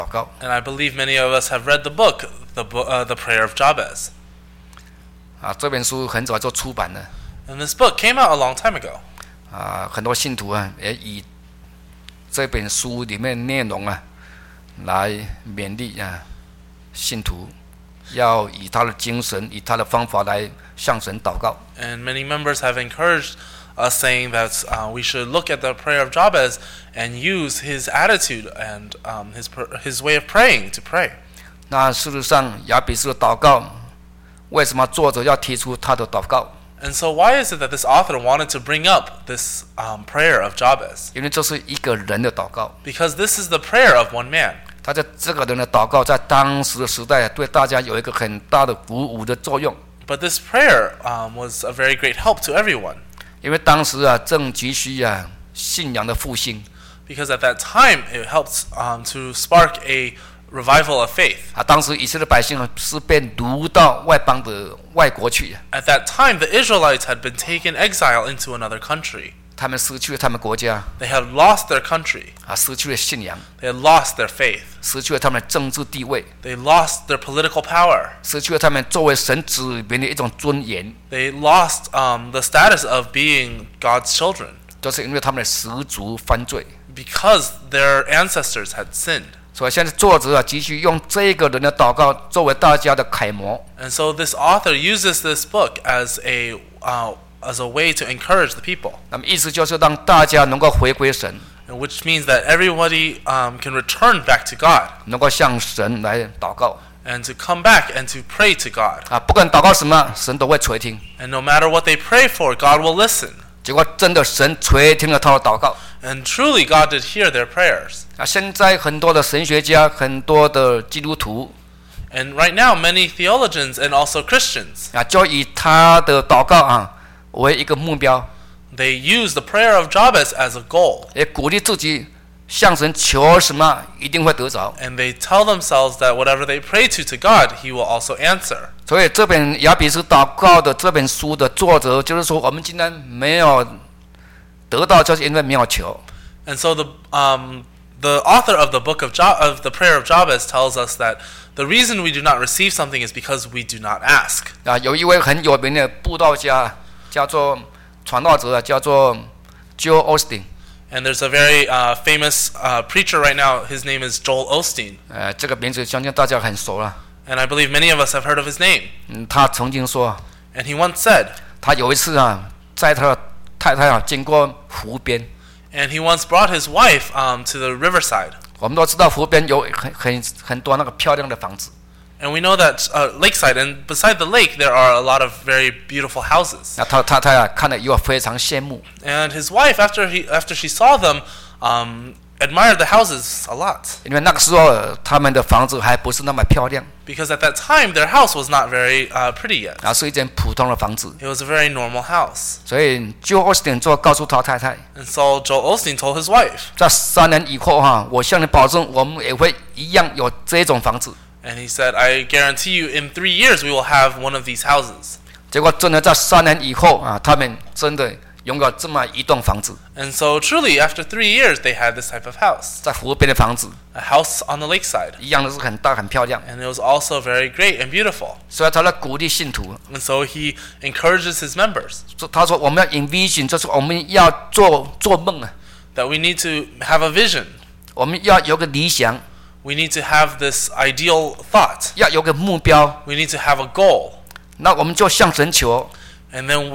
祷告。 And I believe many of us have read the book, the Prayer of Jabez. 这本书很早就出版了。 And this book came out a long time ago. 很多信徒也以这本书里面内容来勉励信徒，要以他的精神、以他的方法来向神祷告。 And many members have encouraged us, saying that we should look at the prayer of Jabez and use his attitude and his way of praying to pray. 那事实上，雅比斯的祷告，为什么作者要提出他的祷告？ And so why is it that this author wanted to bring up this prayer of Jabez? 因为这是一个人的祷告。 Because this is the prayer of one man. 他在这个人的祷告，在当时的时代，对大家有一个很大的鼓舞的作用。 But this prayer was a very great help to everyone. 因为当时正急需信仰的复兴。 Because at that time it helped to spark a revival of faith. 当时以色列百姓是被掳到外邦的外国去。 At that time, the Israelites had been taken exile into another country. 他们失去了他们国家。 They had lost their country. 失去了信仰。 They had lost their faith. 失去了他们的政治地位。 They lost their political power. 失去了他们作为神子民的一种尊严。 They lost the status of being God's children. 都是因为他们的始祖犯罪。 Because their ancestors had sinned. 所以现在作者急需用这个人的祷告作为大家的楷模。 And so this author uses this book as a way to encourage the people. 那么意思就是让大家能够回归神。 Which means that everybody can return back to God. 能够向神来祷告。 And to come back and to pray to God. 不管祷告什么，神都会垂听。 And no matter what they pray for, God will listen. 结果真的神垂听了他的祷告。 And truly God did hear their prayers. 现在很多的神学家，很多的基督徒。 And right now, many theologians and also Christians. 就以他的祷告为一个目标。 They use the prayer of Jabez as a goal. 也鼓励自己向神求什么，一定会得着。 And they tell themselves that whatever they pray to God, He will also answer. 所以这本雅比斯祷告的这本书的作者，就是说我们今天没有得到，就是因为没有求。 And so the author of the book of the prayer of Jabez tells us that the reason we do not receive something is because we do not ask. 有一位很有名的布道家，叫做传道者，叫做 Joel Osteen。 And there's a very famous preacher right now. His name is Joel Osteen. 这个名字相信大家很熟了。 And I believe many of us have heard of his name. 他曾经说， And he once said, 他有一次载他的太太经过湖边。 And he once brought his wife to the riverside. 我们都知道湖边有很多那个漂亮的房子。 And we know that lakeside, and beside the lake, there are a lot of very beautiful houses. 那他太太看了以后非常羡慕。 And his wife, after she saw them, admired the houses a lot. 因为那个时候他们的房子还不是那么漂亮。 Because at that time, their house was not very pretty yet. 是一间普通的房子。 It was a very normal house. 所以 Joel Osteen 就告诉他太太。 And so Joel Osteen told his wife. 在3年以后我向你保证，我们也会一样有这种房子。 And he said, I guarantee you, in 3 years, we will have one of these houses. 结果真的在3年以后他们真的拥有这么一栋房子。 And so truly, after 3 years, they had this type of house. 在湖边的房子。 A house on the lakeside. 一样的是很大很漂亮。 And it was also very great and beautiful. 所以他在鼓励信徒。 And so he encourages his members. 他说我们要 envision， 就是我们要做梦 That we need to have a vision. 我们要有个理想。 We need to have this ideal thought. 要有个目标。 We need to have a goal. 那我们就向神求。 And then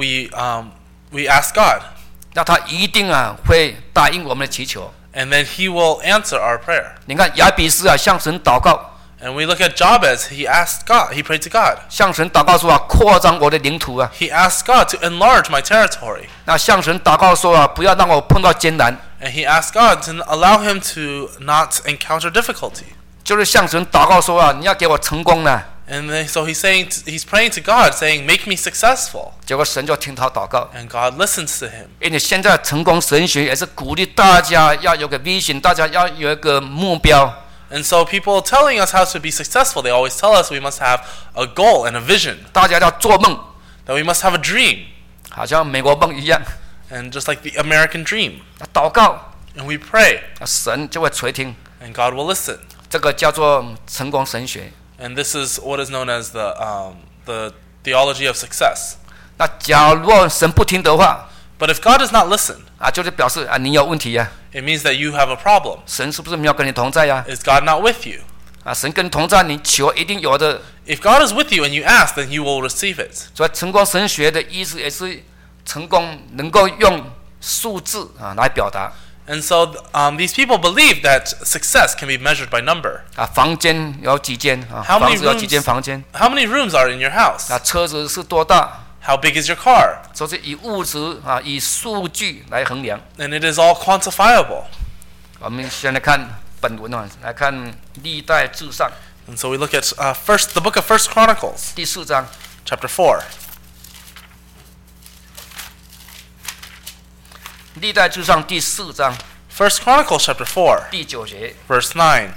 we ask God. 那他一定会答应我们的祈求。 And then He will answer our prayer. 你看雅比斯向神祷告。 And we look at Jabez. He asked God. He prayed to God. 向神祷告说扩张我的领土 He asked God to enlarge my territory. 那向神祷告说不要让我碰到艰难。 And he asked God to allow him to not encounter difficulty. 就是向神祷告说你要给我成功呢。 And then, so he's praying to God, saying, "Make me successful." 结果神就听他祷告。 And God listens to him. 因为现在成功神学也是鼓励大家要有个 vision， 大家要有一个目标。 And so people telling us how to be successful, they always tell us we must have a goal and a vision. 大家要做梦。 That we must have a dream. 好像美国梦一样。 And just like the American dream. 祷告。 And we pray. 神就会垂听。 And God will listen. 这个叫做成功神学。 And this is what is known as the theology of success. 那假如神不听的话， But if God does not listen, 就是表示你有问题呀。 it means that you have a problem. 神是不是没有跟你同在呀？ Is God not with you? 神跟你同在，你求一定有的。 If God is with you and you ask, then you will receive it. 所以成功神学的意思也是成功能够用数字来表达。 And so these people believe that success can be measured by number. 房间有几间 How many 房子有几间房间？ How many rooms are in your house? 车子是多大？ How big is your car? 就是以物质以数据来衡量。 And it is all quantifiable. 我们先来看本文来看历代志上 And so we look at the book of 1 Chronicles, 第4章， chapter 4. 历代志上第4章 1 Chronicles, chapter 4, 第9节， verse 9.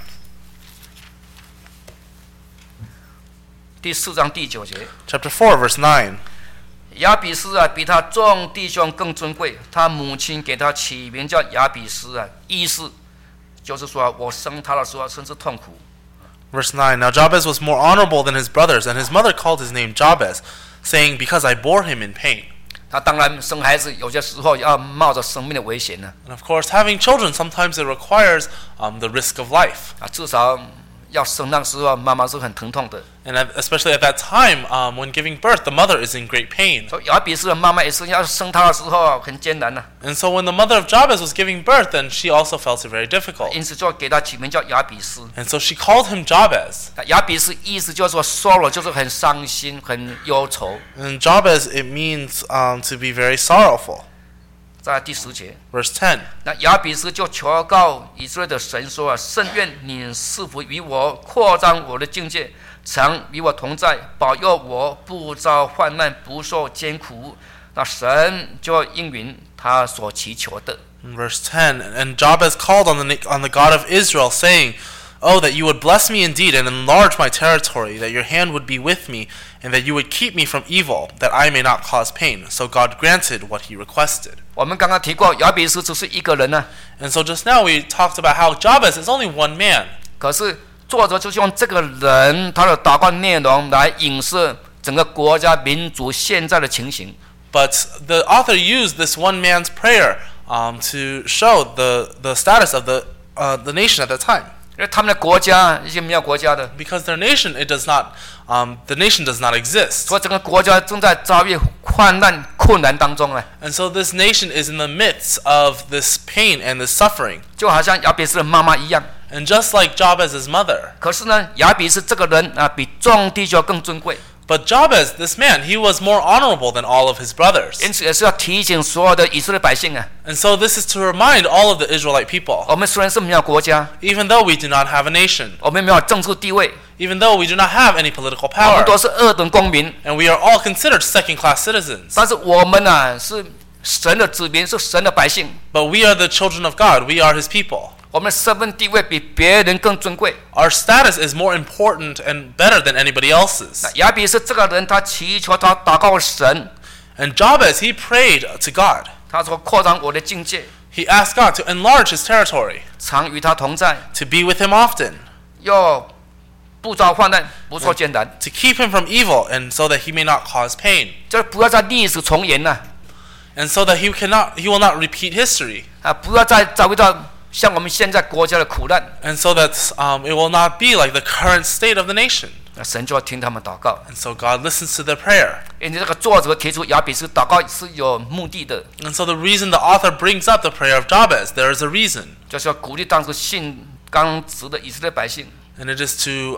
第4章第9节。 Chapter 4, verse 9. 亚比斯比他众弟兄更尊贵，他母亲给他起名叫亚比斯意思就是说我生他的时候甚至痛苦。 Verse 9. Now Jabez was more honorable than his brothers, and his mother called his name Jabez, saying, Because I bore him in pain. 他当然生孩子有些时候要冒着生命的危险呢 And of course, having children, sometimes it requires the risk of life. 至少要生那个时候妈妈是很疼痛的。 And especially at that time, when giving birth, the mother is in great pain. 所以亚比斯的妈妈也是要生他的时候很艰难呢 And so when the mother of Jabez was giving birth, then she also felt it very difficult. 因此就给他起名叫亚比斯。 And so she called him Jabez. 亚比斯意思就是说 sorrow 就是很伤心很忧愁。 And Jabez, it means to be very sorrowful. 在第10节， Verse 10. 那亚比斯就求告以色列的神说甚愿你赐福于我，扩张我的境界，常与我同在，保佑我不遭患难，不受艰苦。那神就应允他所祈求的。 In verse 10, and Jabez called on the God of Israel, saying, Oh, that you would bless me indeed and enlarge my territory, that your hand would be with me, and that you would keep me from evil, that I may not cause pain. So God granted what he requested. 我们刚刚提过，亚比斯只是一个人呢， And so just now we talked about how Jabez is only one man. 可是作者就是用这个人他的祷告内容来影射整个国家民族现在的情形。 But the author used this one man's prayer to show the status of the nation at that time. 因为他们的国家已经没有国家的， Because their nation, the nation does not exist. 所以整个国家正在遭遇患难困难当中 And so this nation is in the midst of this pain and this suffering. 就好像亚比斯的妈妈一样。 And just like Jabez's mother. 可是呢，亚比斯这个人比众弟兄更尊贵， But Jabez, this man, he was more honorable than all of his brothers. 因此也是要提醒所有的以色列百姓 And so this is to remind all of the Israelite people, 我们虽然是没有国家， even though we do not have a nation, 我们没有政治地位， even though we do not have any political 我们 power, 都是二等公民， and we are all considered second-class citizens, 但是我们是神的子民，是神的百姓， but we are the children of God. We are his people. 我们的身份地位比别人更尊贵。 Our status is more important and better than anybody else's. 亚比斯这个人，他祈求他祷告神， And Jabez, he prayed to God. 他说扩张我的境界， He asked God to enlarge his territory, 常与他同在， to be with him often, 又不遭患难，不受艰难， to keep him from evil, and so that he may not cause pain, 就是不要再历史重演了 and so that he will not repeat history, 不要再遭遇到像我们现在国家的苦难， and so that it will not be like the current state of the nation. 神就要听他们祷告。 And so God listens to their prayer. 因此，这个作者提出亚比斯祷告是有目的的， And so the reason the author brings up the prayer of Jabez, there is a reason, 就是要鼓励当时信刚直的以色列百姓 and it is to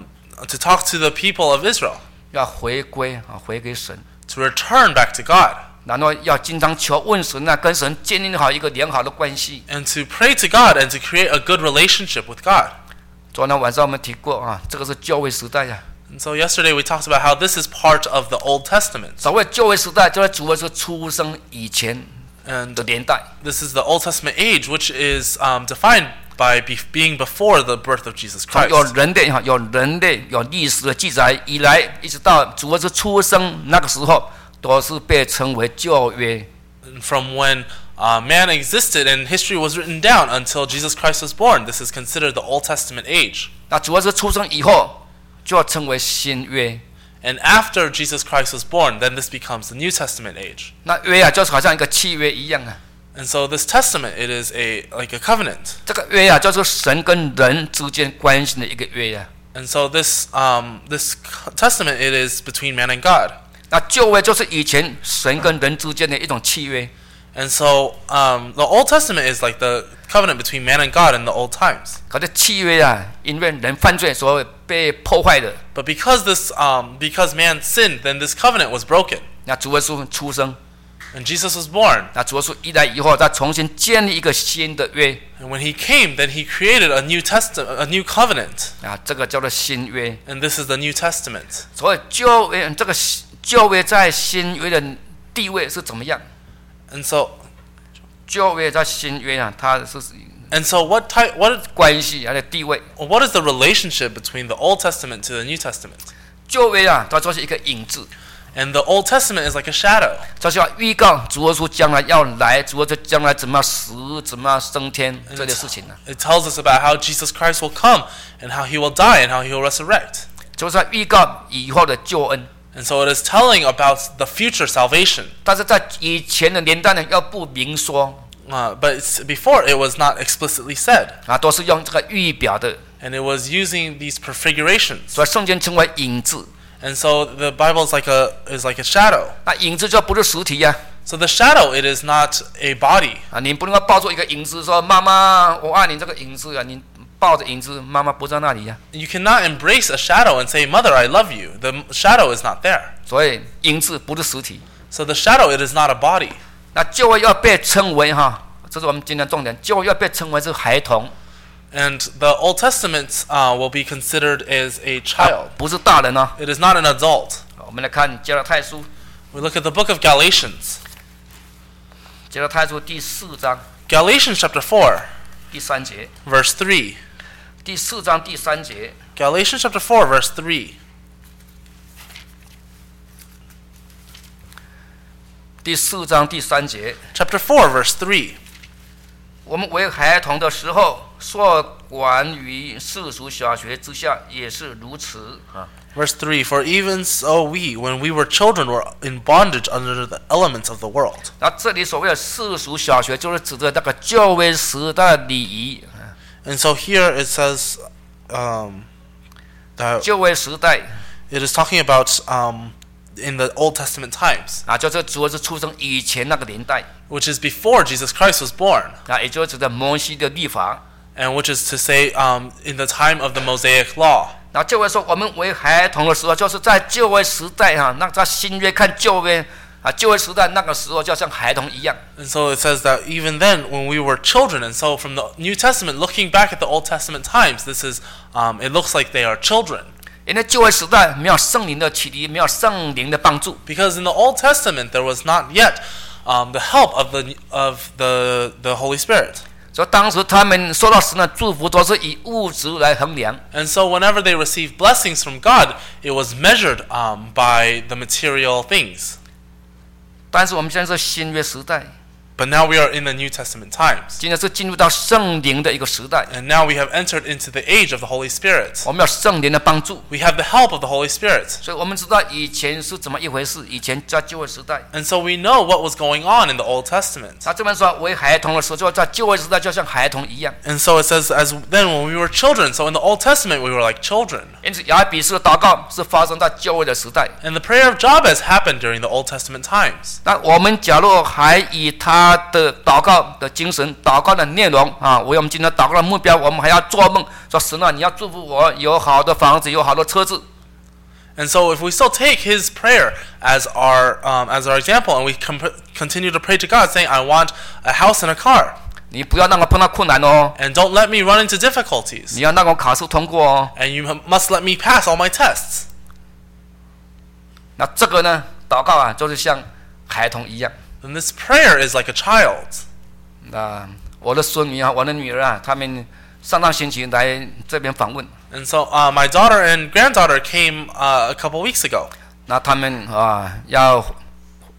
talk to the people of Israel, 要回归回给神， to return back to God, 然后要经常求问神跟神建立好一个良好的关系。 and to pray to God and to create a good relationship with God. 昨天晚上我们提过这个是旧约时代 And so yesterday we talked about how this is part of the Old Testament. 所谓旧约时代，就是主要是出生以前 And 的年代。 this is the Old Testament age, which is defined by being before the birth of Jesus 从 Christ. 有人类有历史的记载以来，一直到主要是出生那个时候，都是被称为旧约。 And from when man existed and history was written down until Jesus Christ was born. This is considered the Old Testament age. 那主耶稣出生以后，就要称为新约。 And after Jesus Christ was born, then this becomes the New Testament age. 那约啊，就是好像一个契约一样啊。 And so this testament, it is like a covenant. 这个约啊，就是神跟人之间关系的一个约啊。 And so this testament, it is between man and God. 那旧约就是以前神跟人之间的一种契约。 And so the Old Testament is like the covenant between man and God in the old times. 可是契约啊，因为人犯罪，所以被破坏的。 But because man sinned, then this covenant was broken. 那主耶稣出生， And Jesus was born. 那主耶稣一来以后，再重新建立一个新的约 And when he came, then he created a new covenant. 啊，这个叫做新约。 And this is the New Testament. 所以旧约这个旧约在新约的地位是怎么样？ And so 旧约在新约啊，它是 what 关系还有地位。 is the relationship between the Old Testament to the New Testament? 旧约啊，它就是一个影子， And the Old Testament is like a shadow. 就是要预告主耶稣将来要来，主耶稣将来怎么死，怎么升天这些事情呢、啊？ It tells us about how Jesus Christ will come and how he will die and how he will resurrect. 就是要预告以后的救恩。 And so it is telling about the future salvation. 但是在以前的年代呢，要不明说 But before it was not explicitly said. 啊，都是用这个预表的， And it was using these prefigurations. 所以圣经称为影子。 And so the Bible is like a shadow. 那影子就不是实体呀、 So the shadow, it is not a body. 啊，你不能够抱住一个影子说妈妈我爱你这个影子啊，你抱着影子，妈妈不在那里呀、 You cannot embrace a shadow and say, Mother, I love you. The shadow is not there. 所以影子不是实体。 So the shadow, it is not a body. 那就会要被称为哈，这是我们今天重点，就会要被称为是孩童， And the Old Testament will be considered as a child. 不是大人哦。 It is not an adult. 我们来看加拉太书， We look at the book of Galatians. 加拉太书第4章 Galatians chapter 4, 第3节， verse 3. 第4章第3节， Galatians chapter 4, verse 3. 第4章第3节， Chapter 4, verse 3. 我们为孩童的时候，受管于世俗小学之下，也是如此啊。 Verse 3. For even so we, when we were children, were in bondage under the elements of the world. 那这里所谓的世俗小学，就是指的那个旧约时代的礼仪。 And so here it says that 旧约时代 it is talking about in the Old Testament times, 啊，就是主要是出生以前那个年代 which is before Jesus Christ was born, 啊，也就是指的摩西的律法。 and which is to say in the time of the Mosaic law. 那旧约说我们为孩童的时候，就是在旧约时代哈，那在新约看旧约啊，旧约时代那个时候就像孩童一样。 And so it says that even then, when we were children, and so from the New Testament, looking back at the Old Testament times, this is it looks like they are children. 因为旧约时代没有圣灵的启迪，没有圣灵的帮助， Because in the Old Testament there was not yet the help of the Holy Spirit. 所以当时他们受到神的祝福都是以物质来衡量。 And so whenever they received blessings from God, it was measured by the material things. 但是我们现在是新约时代， But now we are in the New Testament times. 今天是进入到圣灵的一个时代， And now we have entered into the age of the Holy Spirit. 我们有圣灵的帮助， We have the help of the Holy Spirit. 所以我们知道以前是怎么一回事。以前在旧约时代， And so we know what was going on in the Old Testament. 他这边说为孩童的时候，就在旧约时代就像孩童一样。 And so it says, as then when we were children, so in the Old Testament we were like children. 因此雅比斯的祷告是发生在旧约的时代。 And the prayer of Jabez happened during the Old Testament times. 那我们假如还以他的祷告的精神、祷告的内容啊，为我们今天祷告的目标，我们还要做梦说神啊，你要祝福我有好的房子，有好的车子。 And so if we still take his prayer as our example, and we continue to pray to God, saying, I want a house and a car, 你不要让我碰到困难哦， and don't let me run into difficulties, 你要让我考试通过哦。 and you must let me pass all my tests. 那这个呢，祷告啊，就是像孩童一样。 And this prayer is like a child. 那我的孙女啊，我的女儿啊，他们上星期来这边访问， And so my daughter and granddaughter came a couple weeks ago. 那他们啊要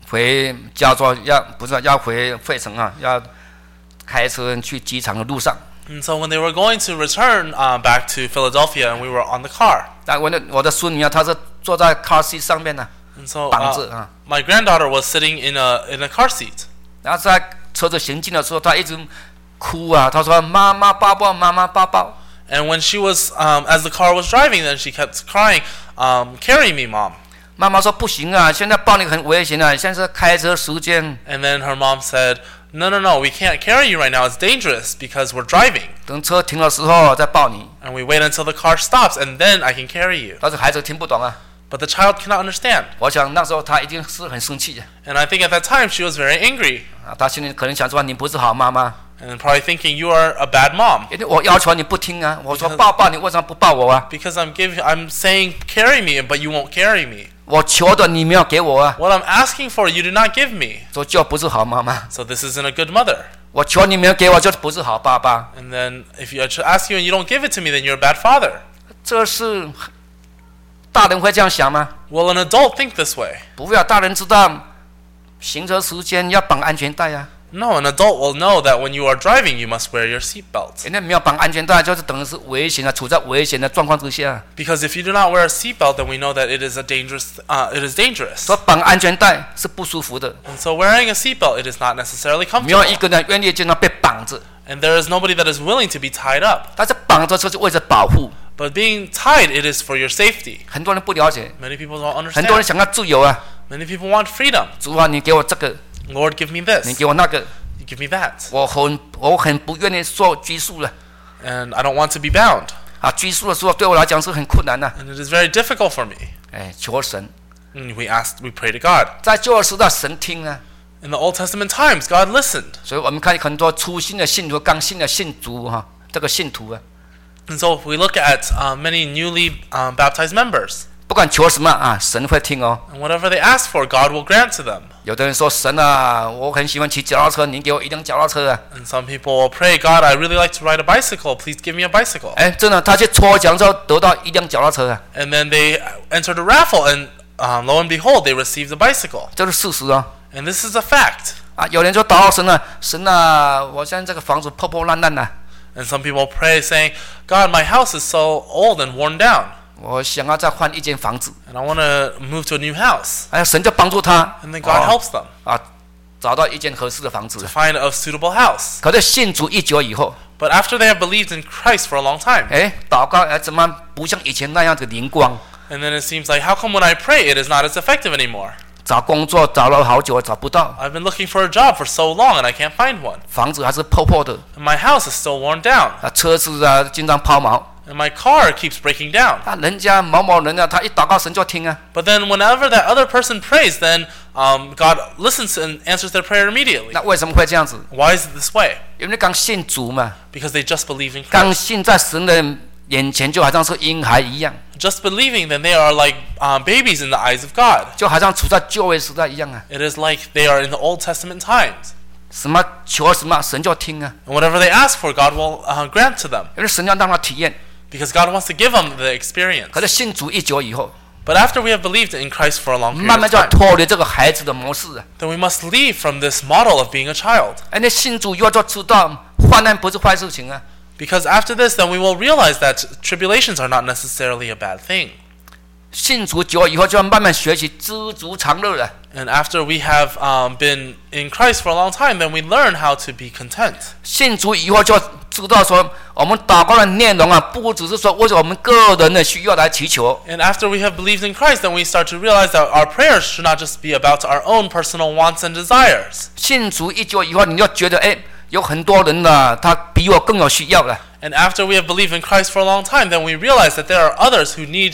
回加州要回费城啊，要开车去机场的路上。 And so when they were going to return back to Philadelphia, and we were on the car. 但我的孙女啊，她是坐在 car seat 上面呢， And so 绑着啊。 my granddaughter was sitting in a car seat. 然后在车子行进的时候，她一直哭啊，她说：“妈妈抱抱，妈妈抱抱。” And when she was, as the car was driving, then she kept crying, "Carry me, mom." 妈妈说：“不行啊，现在抱你很危险啊，现在是开车时间。” And then her mom said, "No, we can't carry you right now. It's dangerous because we're driving. 等车停的时候再抱你。 And we wait until the car stops, and then I can carry you." 但是孩子听不懂啊。 But the child cannot understand. 我想那时候他一定是很生气的 And I think at that time she was very angry, 啊，他心里可能想说：“你不是好妈妈， and probably thinking, "You are a bad mom." 因为我要求你不听啊，我说抱抱你，为什么不抱我啊？ Because I'm saying carry me, but you won't carry me. 我求的你没有给我啊， What I'm asking for, you do not give me. 说就不是好妈妈。 So this isn't a good mother. 我求你没有给我，就不是好爸爸。 And then if I ask you and you don't give it to me, then you're a bad father. 这是大人会这样想吗？ Will an adult think this way? 不会啊，大人知道行车时间要绑安全带啊。 No, an adult will know that when you are driving, you must wear your seatbelt. 人家没有绑安全带，就是等于是危险啊，处在危险的状况之下。 Because if you do not wear a seatbelt, then we know that it is dangerous. 说绑安全带是不舒服的， And so wearing a seatbelt, it is not necessarily 没有 comfortable. 一个人愿意经常被绑着。 And there is nobody that is willing to be tied up. 但是绑着就是为了保护。 But being tied, it is for your safety. 很多人不了解， Many people don't 很多人 understand. 想要自由啊。 Many people want freedom. 主啊，你给我这个， Lord, give me 你 this. 给我那个， You give me that. 我很不愿意受拘束了 And I don't want to be bound. 啊！拘束的时候对我来讲是很困难的。 And it is very difficult for me. 哎，求神， And we pray to God. 在旧约时代神听啊， In the Old Testament times, God listened. 所以我们看很多初心的信徒、刚信的信徒哈，这个信徒啊， And so if we look at many newly baptized members, 不管求什么啊，神会听哦。 and whatever they ask for, God will grant to them. 有的人说神啊，我很喜欢骑脚踏车，你给我一辆脚踏车啊。 And some people will pray, God, I really like to ride a bicycle. Please give me a bicycle. 哎，真的，他去抽奖之后得到一辆脚踏车啊， And then they entered a raffle, and lo and behold, they received a bicycle. 这是事实啊。 And this is a fact. 啊，有人就祷告神啊，神啊，我现在这个房子破破烂烂的， And some people pray, saying, God, my house is so old and worn down, 我想要再换一间房子。 and I want to move to a new house. 哎，神就帮助他， And then God helps them 啊，找到一间合适的房子 to。find a suitable house. 可是信主一久以后， But after they have believed in Christ for a long time, 哎，祷告哎怎么不像以前那样的灵光？ and then it seems like, how come when I pray, it is not as effective anymore? 找工作找了好久找不到， I've been looking for a job for so long, and I can't find one. 房子还是破破的， And my house is still worn down, 啊，车子啊经常抛锚， and my car keeps breaking down. 啊，人家某某人啊，他一祷告神就听啊， But then whenever that other person prays, then God listens and answers their prayer immediately. 那为什么会这样子？ Why is it this way? 因为刚信主嘛， Because they just believe in 刚 Christ. 信在神的眼前就好像是婴孩一样， Just believing, then they are like babies in the eyes of God. 就好像处在旧约时代一样啊， It is like they are in the Old Testament times. 什么求什么神就听啊， And whatever they ask for, God will grant to them. 因为神要让他体验。 Because God wants to give them the experience. 可是信主一久以后， But after we have believed in Christ for a long period 慢慢 of 就要 time, 脱离这个孩子的模式啊。 then we must leave from this model of being a child. 哎，那信主以后就知道患难不是坏事情啊。 Because after this, then we will realize that tribulations are not necessarily a bad thing. 信主久以后，就要慢慢学习知足常乐了。 And after we have been in Christ for a long time, then we learn how to be content. 信主以后就知道说，我们祷告的内容啊，不只是说为了我们个人的需要来祈求， And after we have believed in Christ, then we start to realize that our prayers should not just be about our own personal wants and desires. 信主一久以后，你就觉得哎，有很多人呢，他比我更有需要了。 And after we have believed in Christ for a long time, then we realize that there are others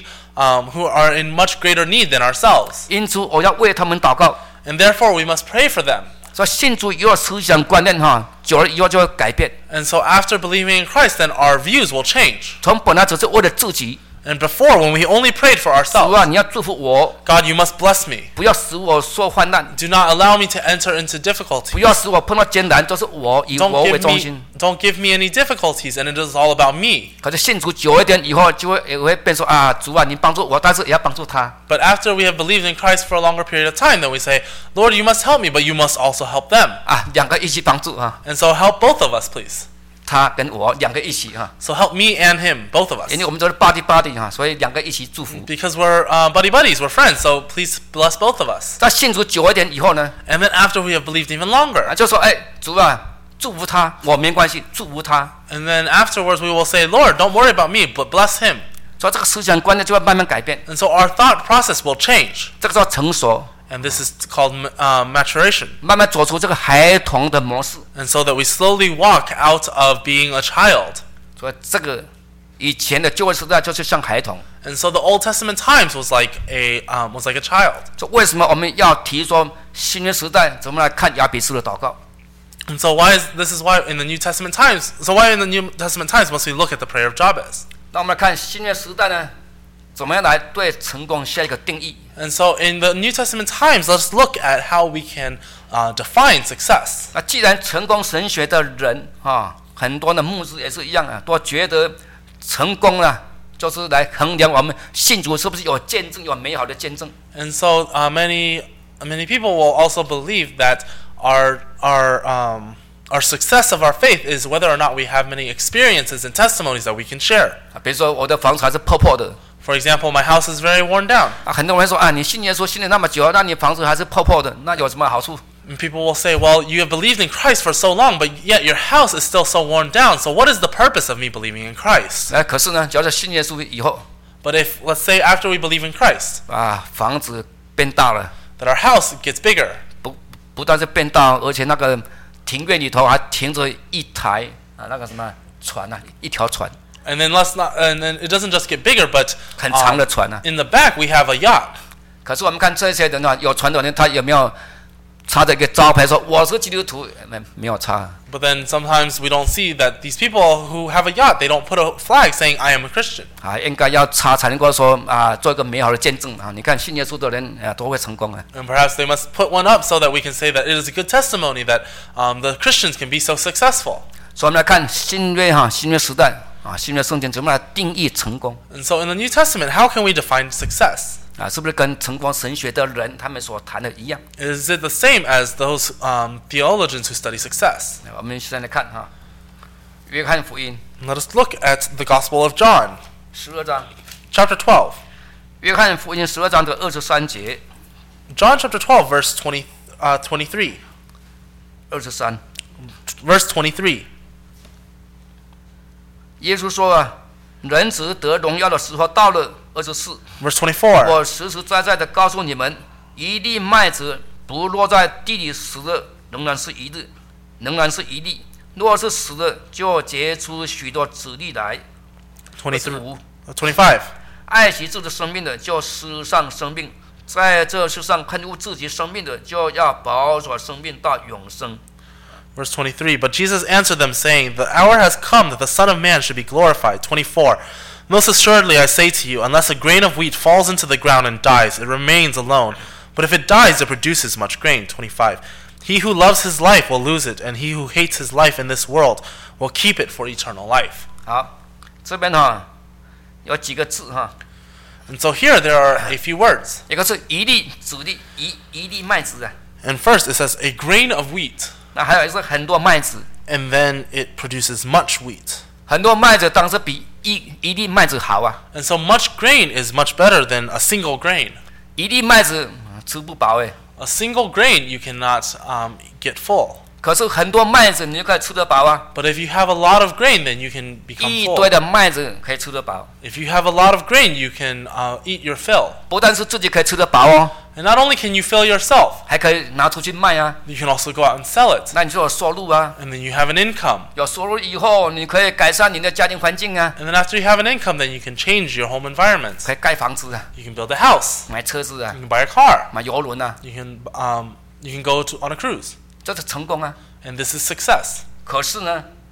who are in much greater need than ourselves. 因此，我要为他们祷告。 And therefore, we must pray for them. 所以信主以后思想观念哈，久了以后就会改变， And so after believing in Christ, then our views will change. 从本来只是为了自己， And before, when we only prayed for 主 ourselves, 啊，你要祝福我， God, you must bless me. 不要使我受患难， Do not allow me to enter into 不 difficulty. 要使我碰到艰难，都是我以我为中心。 Don't give me any difficulties, and it is all about me. 可是信主久一点以后，也会变说啊，主啊，你帮助我，但是也要帮助他。 But after we have believed in Christ for a longer period of time, then we say, Lord, you must help me, but you must also help them. 啊，两个一起帮助啊， And so help both of us, please. 他跟我两个一起啊， So help me and him, both of us. 因为我们都是 body 哈，所以两个一起祝福。 Because we're buddy buddies, we're friends, so please bless both of us. 在信主久一点以后呢， And then after we have believed even longer, 就说哎，主啊，祝福他，我没关系，祝福他。 and then afterwards we will say, Lord, don't worry about me, but bless him. 所以这个思想观念就会慢慢改变， And so our thought process will change. 这个叫成熟， And this is called maturation. 慢慢走出这个孩童的模式。 And so that we slowly walk out of being a child. 所以这个以前的旧约时代就是像孩童。 And so the Old Testament times was like a child. 所以为什么我们要提说新约时代怎么来看雅比斯的祷告？ And so this is why in the New Testament times, must we look at the prayer of Jabez? 那我们来看新约时代呢，怎么样来对成功下一个定义？ And so in the New Testament times, let's look at how we can define success. 那既然成功神学的人啊，很多的牧师也是一样啊，都觉得成功啊，就是来衡量我们信主是不是有见证，有美好的见证。 And so many people will also believe that our success of our faith is whether or not we have many experiences and testimonies that we can share. 啊，比如说我的房子还是破破的 For example, my house is very worn down. 啊，很多人说啊，你信耶稣信了那么久，那你房子还是破破的，那有什么好处？ And people will say, well, you have believed in Christ for so long, but yet your house is still so worn down. So what is the purpose of me believing in Christ? 可是呢，只要是信耶稣以后 But if, let's say, after we believe in Christ, 啊，房子变大了， that our house gets bigger, 不但是变大，而且那个庭院里头还停着一台啊那个什么船啊，一条船， and then it doesn't just get bigger, but 很长的船啊。 in the back we have a yacht. 可是我们看这些人啊，有传的人，他有没有插着一个招牌说我是基督徒？没有插。 But then sometimes we don't see that these people who have a yacht, they don't put a flag saying, I am a Christian. 啊，应该要插才能够说啊，做一个美好的见证啊！你看信耶稣的人啊，都会成功啊。 And perhaps they must put one up so that we can say that it is a good testimony that the Christians can be so successful. 所以我们来看新约时代啊，新约圣经怎么来定义成功 And so in the New Testament, how can we define success? 啊？是不是跟成功神学的人他们所谈的一样？ Is it the same as those theologians who study success? 我们现在来看哈，约翰福音 Let us look at the Gospel of John, 12章， chapter 12. 约翰福音12章的23节， John chapter 12, verse 23. 23， Verse 23. 耶稣说啊，人子得荣耀的时候到了。24， Verse 24. 我实实在在的告诉你们，一粒麦子不落在地里死了，仍然是一粒；若是死了，就结出许多子粒来。 25. 25. 爱惜自己生命的，就失丧生命；在这世上恨恶自己生命的，就要保守生命到永生。 Verse 23. But Jesus answered them, saying, The hour has come that the Son of Man should be glorified. 24. Most assuredly I say to you, unless a grain of wheat falls into the ground and dies, it remains alone. But if it dies, it produces much grain. 25. He who loves his life will lose it, and he who hates his life in this world will keep it for eternal life. 好，这边有几个字 And so here there are a few words. 一个是一粒子粒，一粒麦子啊， And first it says a grain of wheat, 那还有是很多麦子， and then it produces much wheat. 很多麦子当然是比一粒麦子好啊， And so much grain is much better than a single grain. 一粒麦子吃不饱哎， A single grain you cannot get full. 可是很多麦子你就可以吃得饱啊， But if you have a lot of grain, then you can become 一 full. 堆的麦子可以吃得饱， If you have a lot of grain, you can eat your fill. 不但是自己可以吃得饱哦， And not only can you fill yourself, 还可以拿出去卖啊， you can also go out and sell it. 那你就有收入啊， And then you have an income. 有收入以后你可以改善你的家庭环境啊， And then after you have an income, then you can change your home environment. 可以盖房子啊， You can build a house. 买车子啊 You，can buy a car. 买邮轮啊， You can go on a cruise. 这是成功啊。 And this is success. 可是呢，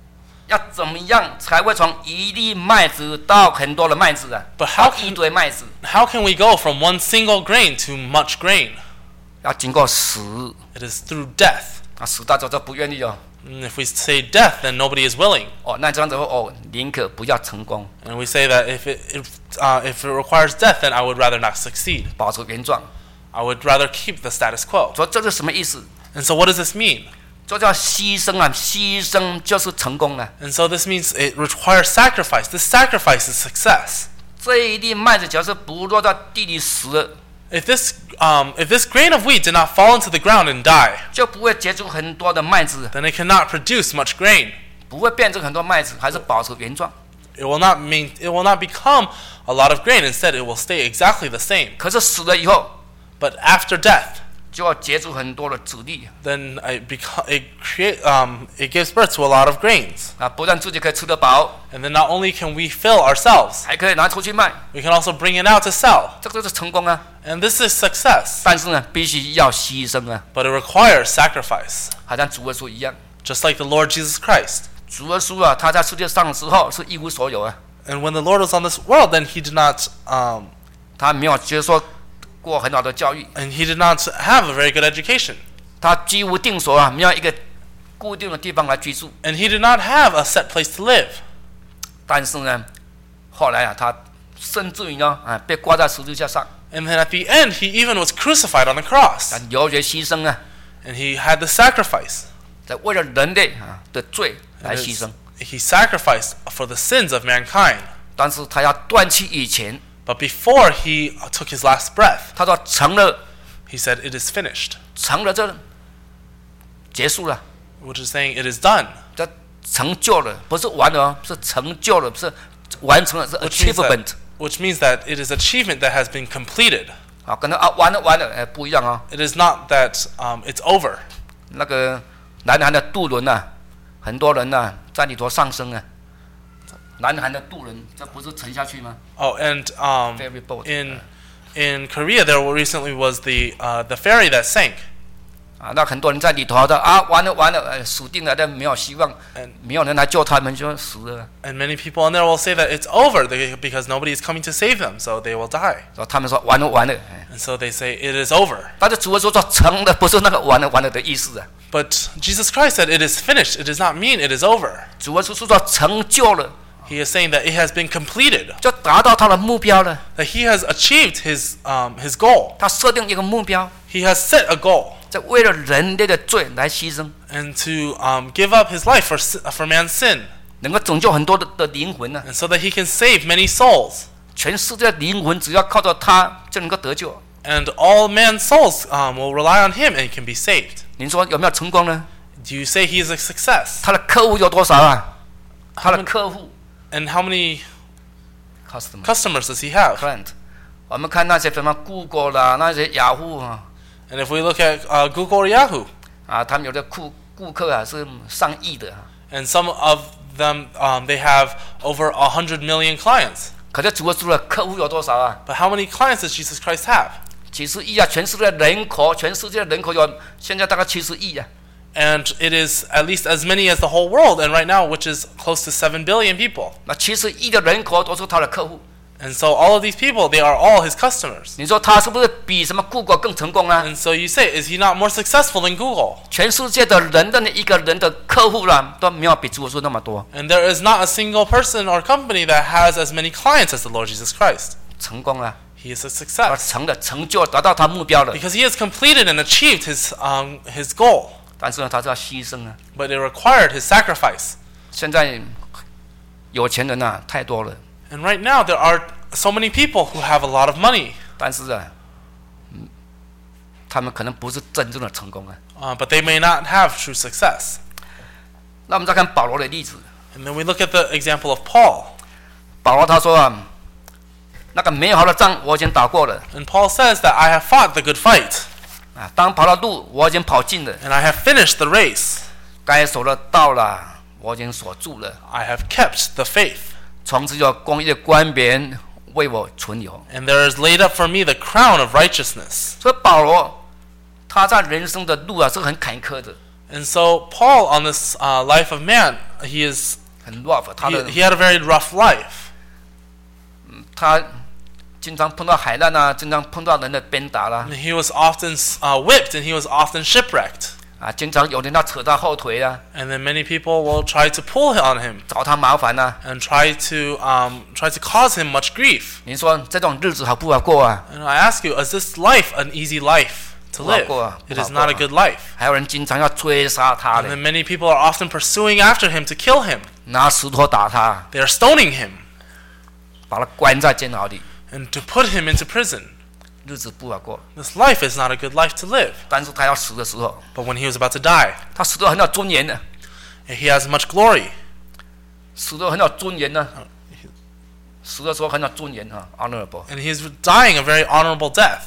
要怎么样才会从一粒麦子到很多的麦子啊？ But how 到一堆麦子， can we go from one single grain to much grain? 要经过死 It is through death. 啊，死大家都不愿意哦。 And if we say death, then nobody is willing. 哦，那这样子哦，宁可不要成功， And we say that if it requires death, then I would rather not succeed. 保持原状。 I would rather keep the status quo. 说这是什么意思？ And so what does this mean? 这叫牺牲啊！牺牲就是成功了。 And so this means it requires sacrifice. This sacrifice is success. 这一粒麦子，假设不落到地里死了， If this grain of wheat did not fall into the ground and die, 就不会结出很多的麦子， then it cannot produce much grain. 不会变成很多麦子，还是保持原状。 It will not become a lot of grain. Instead, it will stay exactly the same. 可是死了以后， But after death, 就要结出很多的子粒 then it gives birth to a lot of grains. 啊！不但自己可以吃得饱， And then not only can we fill ourselves, 还可以拿出去卖， we can also bring it out to sell. 这个就是成功啊！ And this is success. 但是呢，必须要牺牲啊， But it requires sacrifice, 好像主耶稣一样。 just like the Lord Jesus Christ. 主耶稣啊，他在世界上的时候是一无所有啊， And when the Lord was on this world, then he did not 他没有接受过很好的教育， have a very good education. 他居无定所啊，没有一个固定的地方来居住。 And he did not have a set place to live. 但是呢，后来啊，他甚至于呢啊，被挂在十字架上， And then at the end, he even was crucified on the cross. 流血牺牲啊， And he had the sacrifice. 在为了人类啊的罪来牺牲。 He sacrificed for the sins of mankind. 但是他要断气以前， But before he took his last breath, 他说成了， he said, "It is finished," 成了，这结束了， which is saying it is done. 这成就了，不是完了哦，是成就了，不是完成了，是 Which means that it is achievement that has been completed. 啊，跟他啊完了，哎，不一样啊、哦。 It is not that it's over. 那个南韩的渡轮啊，很多人呐、在里头上升啊。南韩的渡轮，这不是沉下去吗？ Oh, and Ferry boat. in Korea, there recently was the ferry that sank. 啊，那很多人在里头的啊，完了，死定了，但没有希望，没有人来救他们，就死了。 And many people in there will say that it's over because nobody is coming to save them, so they will die. 所以他们说完了，哎 And so they say it is over. 但是主耶稣说成了，不是那个完了的意思啊。 But Jesus Christ said it is finished. It does not mean it is over. 主耶稣说成就了， He is saying that it has been completed, 就达到他的目标了。 that he has achieved his goal. 他设定一个目标， He has set a goal, 在为了人类的罪来牺牲， and to give up his life for man's sin, 能够拯救很多的灵魂呢、 and so that he can save many souls. 全世界的灵魂只要靠着他就能够得救。 And all man's souls will rely on him and can be saved. 您说有没有成功呢？ Do you say he is a success? 他的客户有多少啊？他的客户 And how many customer customers does he have? client，我们看那些什么 Google 啦，那些雅虎啊， And if we look at Google or Yahoo, 啊，他们有的顾客啊是上亿的、啊， and some of them they have over 100 million clients. 可是主耶稣的客户有多少啊？ But how many clients does Jesus Christ have? 几十亿啊！全世界人口有现在大概70亿啊。 And it is at least as many as the whole world, and right now, which is close to 7 billion people. 那70亿的人口都是他的客户。 And so all of these people, they are all his customers. 你说他是不是比什么 Google 更成功啊？ And so you say, is he not more successful than Google? 全世界的人的一个人的客户啦，都没有比主耶稣那么多。 And there is not a single person or company that has as many clients as the Lord Jesus Christ. 成功了， He is a 他 success 成就达到他目标了。 because he has completed and achieved his goal. 但是呢，他是要牺牲啊。 But it required his sacrifice. 现在有钱人啊太多了， And right now, there are so many people who have a lot of money, 但是啊，他们可能不是真正的成功啊。 but they may not have true success. 那我们再看保罗的例子， And then we look at the example of Paul. 保罗他说啊，那个美好的仗我已经打过了 And Paul says that I have fought the good fight, 啊，当跑的路我已经跑尽了， and I have finished the race. 该守的道了我已经守住了， I have kept the faith. 从此有公义的冠冕为我存留。 And there is laid up for me the crown of righteousness. 所以保罗他在人生的路啊是很坎坷的， And so Paul, on this life of man, he is 很 rough， he had a very rough life. 他经常碰到海难啊，经常碰到人的鞭打啦， He was often whipped, and he was often shipwrecked. 啊，经常有人要扯他后腿啊， And then many people will try to pull on him 找他麻烦啊。 and try to cause him much grief. 你说这种日子好不好过啊？ And I ask you, is this life an easy life to live? It is not a good life. 还有人经常要追杀他 And 的， then many people are often pursuing after him to kill him. 拿石头打他， They are stoning him 把他关在监牢里， and to put him into prison. 日子不好过。 This life is not a good life to live. 但是他要死的时候， But when he was about to die, 他死得很有尊严的， and he has much glory. 死得很有尊严的，死的时候很有尊严啊 ，honorable。 And he is dying a very honorable death.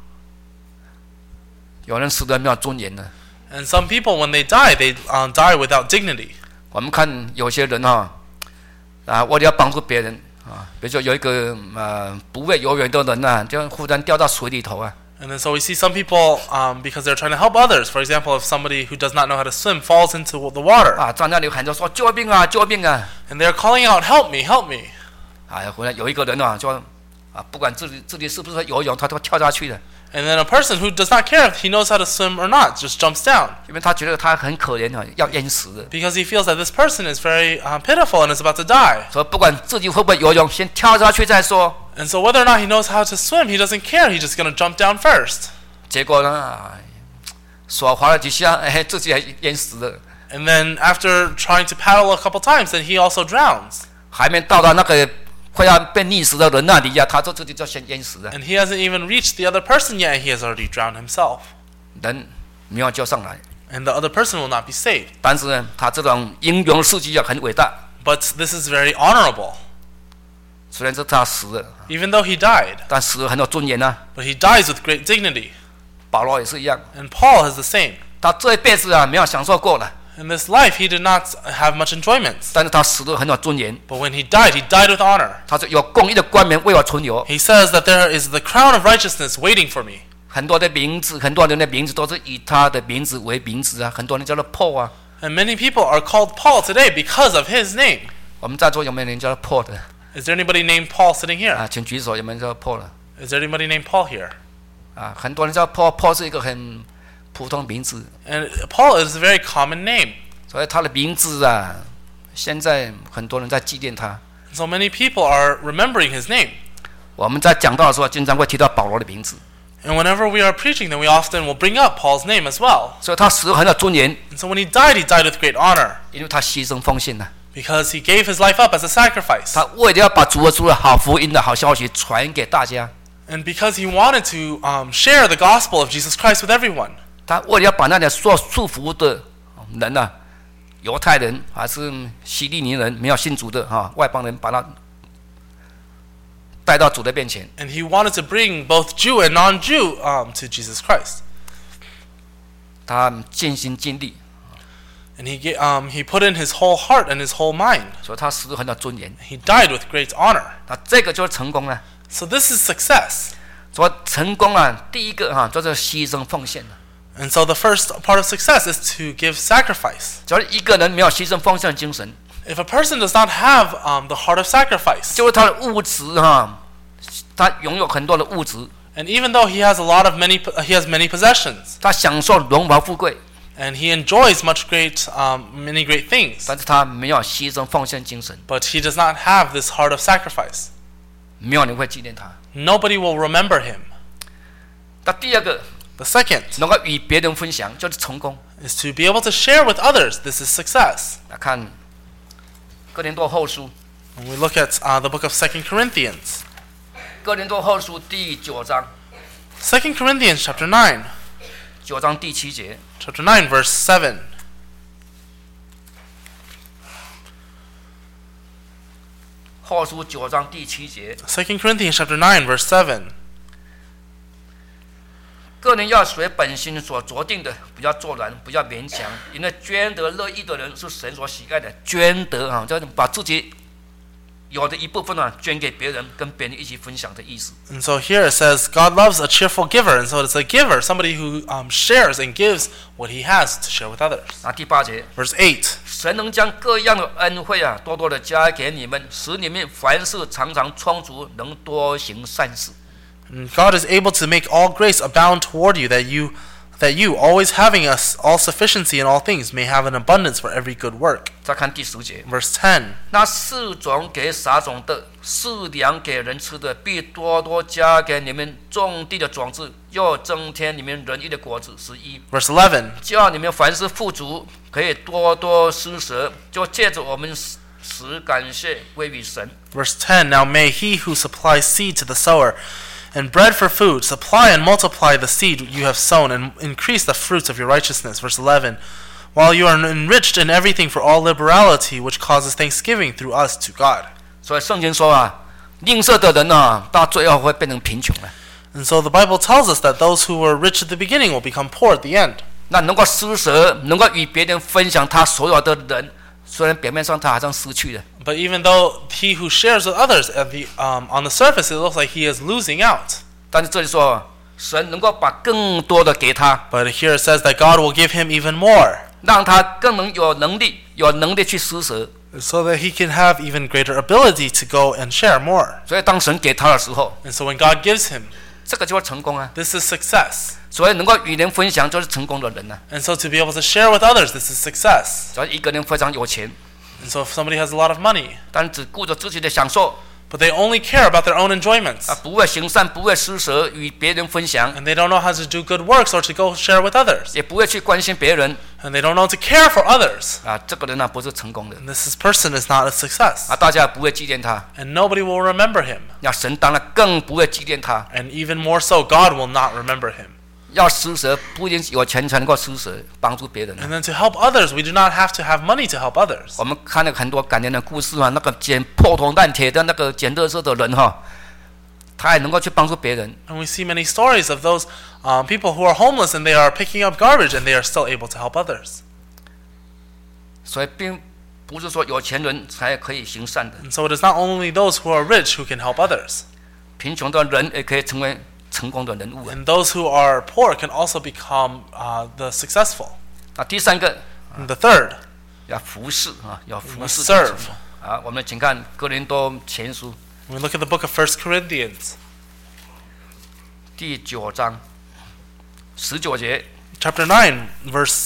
有人死得没有尊严的。 And some people, when they die die without dignity. 我们看有些人哈，为了要帮助别人啊，比如说有一个不会游泳的人呐，就忽然掉到水里头啊， And then so we see some people, because they're trying to help others. For example, if somebody who does not know how to swim falls into the water, 啊，在那里喊着说救命啊，救命啊！ and they're calling out, "Help me, help me!" 啊，回来有一个人啊，说啊，不管自己是不是会游泳，他都跳下去的， And then a person who does not care if he knows how to swim or not just jumps down 因为他觉得他很可怜啊，要淹死的。 because he feels that this person is very pitiful and is about to die. 所以不管自己会不会游泳，先跳下去再说。 And so whether or not he knows how to swim, he doesn't care. He's just going to jump down first. 结果呢，手滑了几下，哎，自己还淹死了。 And then after trying to paddle a couple times, then he also drowns. 还没到达那个快要被溺死的人那里呀，他自己就先淹死了。 And he hasn't even reached the other person yet, and he has already drowned himself. 人没有救上来， And the other person will not be saved. 但是呢，他这种英勇事迹啊，很伟大。 But this is very honorable. 虽然是他死了， Even though he died, 但死了很有尊严啊。 but he dies with great dignity. 保罗也是一样， And Paul is the same. 他这一辈子啊没有享受过了， In this life, he did not have much enjoyment. 但是他死得很有尊严。 But when he died with honor. 他说有公义的冠冕为我存留， He says that there is the crown of righteousness waiting for me. 很多的名字，很多人的名字都是以他的名字为名字啊，很多人叫做 Paul 啊。 And many people are called Paul today because of his name. 我们在座有没有人叫做 Paul 的 Is there anybody named Paul sitting here? 啊？请举手，有没有人叫 Paul 的 Is there anybody named Paul here? 啊？很多人叫 Paul，Paul 是一个很普通的名字， And Paul is a very common name. 所以他的名字啊，现在很多人在纪念他。 So many people are remembering his name. 我们在讲道的时候，经常会提到保罗的名字， And whenever we are preaching, then we often will bring up Paul's name as well. 所以他死得很有尊严， And so when he died with great honor 因为他牺牲奉献了。 because he gave his life up as a sacrifice. 他为了要把主耶稣的好福音的好消息传给大家， And because he wanted to share the gospel of Jesus Christ with everyone. 他为了要把那些受束缚的人啊，犹太人还是希利尼人没有信主的外邦人，把他带到主的面前。 And he wanted to bring both Jew and non-Jew to Jesus Christ. 他尽心尽力， And he put in his whole heart and his whole mind. 所以他死得很有尊严。 He died with great honor. 那这个就是成功了。 So this is success. 所以成功啊，第一个就是牺牲奉献。 And so the first part of success is to give sacrifice. 只要一个人没有牺牲奉献的精神， If a person does not have the heart of sacrifice, 就是他的物质他拥有很多的物质， and even though he has he has many possessions, 他享受荣华富贵， and he enjoys many great things, 但是他没有牺牲奉献精神， but he does not have this heart of sacrifice. 没有人会纪念他。 Nobody will remember him. 那第二个， The second 能够与别人分享，就是成功。 is to be able to share with others. This is success. 来看哥林多后书， When we look at the book of 2 Corinthians. 哥林多后书第9章 2 Corinthians chapter 9. ，9章第7节， Chapter 9 verse 7. 后书9章第7节， 2 Corinthians chapter 9 verse 7. 个人要随本心所酌定的，不要作难，不要勉强，因为捐得乐意的人是神所喜爱的。捐得就是把自己有的一部分呢捐给别人，跟别人一起分享的意思。 And so here it says God loves a cheerful giver, and so it's a giver, somebody who shares and gives what he has to share with others. 那第8节， Verse 8. 神能将各样的恩惠啊，多多的加给你们，使你们凡事常常充足，能多行善事。 And God is able to make all grace abound toward you, that you, always having all sufficiency in all things, may have an abundance for every good work. 再看第10节， Verse 10. 那4种给撒种的，4粮给人吃的，必多多加给你们种地的种子，又增添你们仁义的果子。11， Verse 11. 叫你们凡事富足，可以多多施舍，就借着我们使感谢归于神。 Verse 10. Now may he who supplies seed to the sower and bread for food supply and multiply the seed you have sown and increase the fruits of your righteousness. Verse 11. While you are enriched in everything for all liberality, which causes thanksgiving through us to God. 所以圣经说啊，吝啬的人啊，到最后会变成贫穷的。 And so the Bible tells us that those who were rich at the beginning will become poor at the end. 那能够施舍，能够与别人分享他所有的人，虽然表面上他好像失去了， But even though he who shares with others on the surface, it looks like he is losing out. 但是这里说，神能够把更多的给他， But here it says that God will give him even more, 让他更能有能力去施舍。 so that he can have even greater ability to go and share more. 所以当神给他的时候， And so when God gives him, 这个就会成功啊。 this is success. 所以能够与人分享，就是成功的人啊。 And so to be able to share with others, this is success. 只要一个人非常有钱， And so if somebody has a lot of money, 但只顾着自己的享受， but they only care about their own enjoyments, 不会行善，不会施舍，与别人分享， and they don't know how to do good works or to go share with others, 也不会去关心别人 and they don't know to care for others, 这个人不是成功的 and this person is not a success. 大家也不会纪念他。 And nobody will remember him. 神当然更不会纪念他。 And even more so, God will not remember him. 要施舍，不一定有钱才能够施舍，帮助别人。 And then to help others, we do not have to have money to help others. 我们看了很多感人的故事那个捡破铜烂铁的那个捡垃圾的人他也能够去帮助别人。 And we see many stories of those people who are homeless and they are picking up garbage and they are still able to help others. 所以并不是说有钱人才可以行善的， And so it is not only those who are rich who can help others. 贫穷的人也可以成为成功的人物。 And those who are poor can also become the successful. 第3个 And the third, 要服侍要服 must 侍 serve. 我们请看哥林多前书 When we look at the book of 1 Corinthians, 第9章19节， chapter 9, verse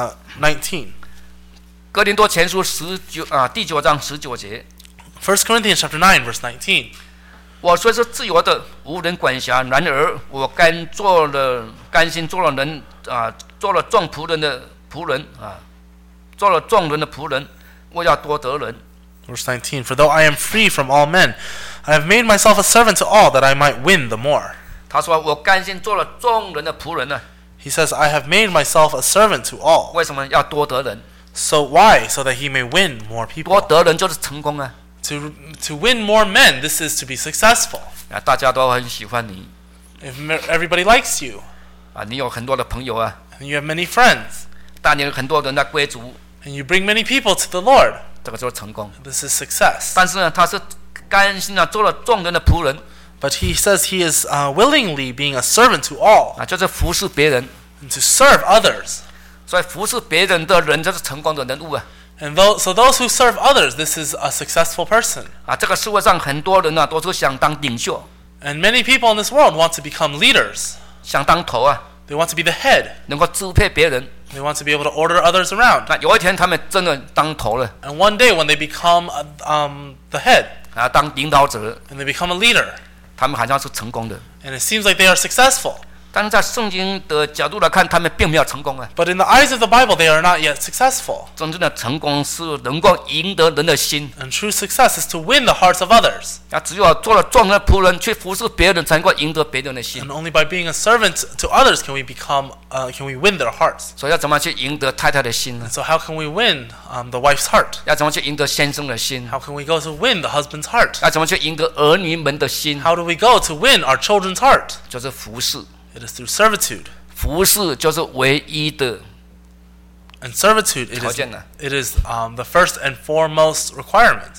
19. 哥林多前书第9章19节。 1 Corinthians chapter 9, verse 19. 我虽是自由的，无人管辖，然而我甘心做了人做了众仆人的仆人做了众人的仆人，我要多得人。 Verse 19. For though I am free from all men, I have made myself a servant to all, that I might win the more. 他说我甘心做了众人的仆人呢。 He says, I have made myself a servant to all. 为什么要多得人？ So why? So that he may win more 多 people. 得人就是成功啊！ To win more men, this is to be successful. 大家都很喜欢你 If everybody likes you, 你有很多的朋友啊， and you have many friends, 带领很多人来归主， and you bring many people to the Lord, 这个就是成功。 this is success. 但是呢，他是甘心做了众人的仆人 But he says he is willingly being a servant to all, 就是服侍别人。 and to serve others. 所以服侍别人的人就是成功的人物啊！ And so those who serve others, this is a successful person. 这个社会上很多人都是想当领袖， And many people in this world want to become leaders. 想当头 They want to be the head. 能够支配别人。 They want to be able to order others around. 那有一天他们真的当头了 And one day when they become the head 当领导者， and they become a leader, 他们好像是成功的。 and it seems like they are successful. 但是在圣经的角度来看，他们并没有成功啊。 But in the eyes of the Bible, they are not yet successful. 真正的成功是能够赢得人的心。 And true success is to win the hearts of others. 只有做了众人的仆人，去服侍别人，才能够赢得别人的心 And。only by being a servant to others can we win their hearts. 所以要怎么去赢得太太的心呢？ And so how can we win the wife's heart? 要怎么去赢得先生的心？ How can we go to win the husband's heart? 要怎么去赢得儿女们的心？ How do we go to win our children's heart? 就是服侍。 It is through servitude. 服侍就是唯一的 And servitude, it is the first and foremost requirement.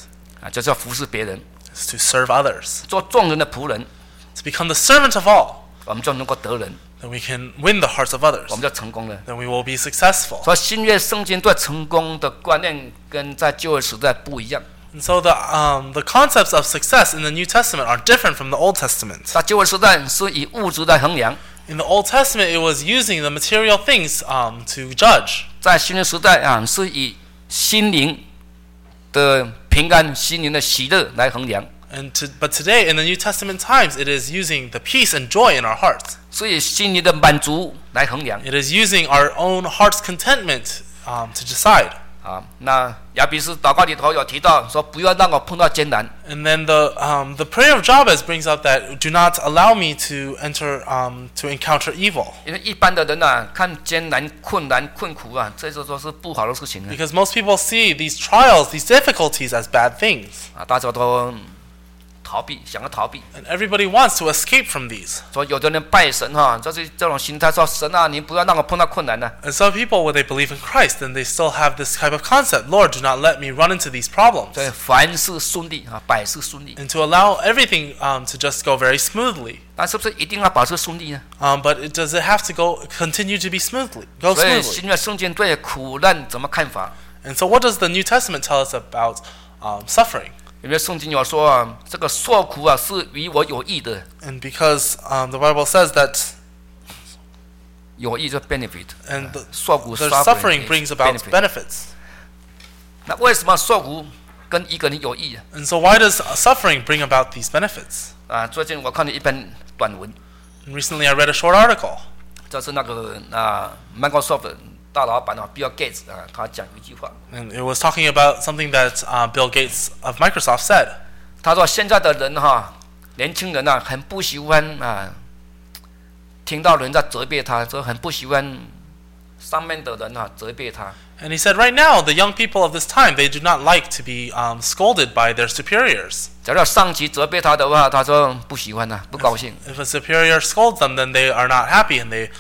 就是要服侍别人， is to serve others, 做众人的仆人， to become the servant of all. 我们就能够得人， Then we can win the hearts of others. 我们就成功了。 Then we will be successful. 所以新约圣经对成功的观念跟在旧约时代不一样。 And so the concepts of success in the New Testament are different from the Old Testament. 在旧约时代是以物质来衡量， In the Old Testament, it was using the material things to judge. 在新约时代是以心灵的平安、心灵的喜乐来衡量。 But today, in the New Testament times, it is using the peace and joy in our hearts. 是以心灵的满足来衡量。 It is using our own heart's contentment to decide. 那亚比斯祷告里头有提到说，不要让我碰到艰难。 And then the prayer of Jabez brings up that do not allow me to encounter evil. 因为一般的人看艰难、困难、困苦这些都是不好的事情 Because most people see these trials, these difficulties as bad things. 大家都逃避，想要逃避。 And everybody wants to escape from these. 所以有的人拜神就是这种心态，说神你不要让我碰到困难呢。 And some people, when they believe in Christ, then they still have this type of concept. Lord, do not let me run into these problems. 所以凡事顺利百事顺利。 And to allow everything to just go very smoothly. 但是不是一定要保持顺利呢？ But does it have to continue to be go 所以 smoothly? 新约圣经对苦难怎么看法？ And so what does the New Testament tell us about suffering? 因为圣经有说这个受苦是与我有益的， And because the Bible says that 有益就 benefit， and 受苦 the suffering suffering brings is about benefit。 benefits. 那为什么受苦跟一个人有益 And so why does suffering bring about these benefits? 最近我看了一篇短文， And recently I read a short article. 这是那个Microsoft 大老板Bill Gates 他讲一句话， And it was talking about something that Bill Gates of Microsoft said. 他说现在的人年轻人很不喜欢听到人在责备他，就很不喜欢上面的人责备他。 And he said right now, the young people of this time, they do not like to be scolded by their superiors. 假如上级责备他的话，他说不喜欢不高兴。 If a superior scolds them, then they are not happy and they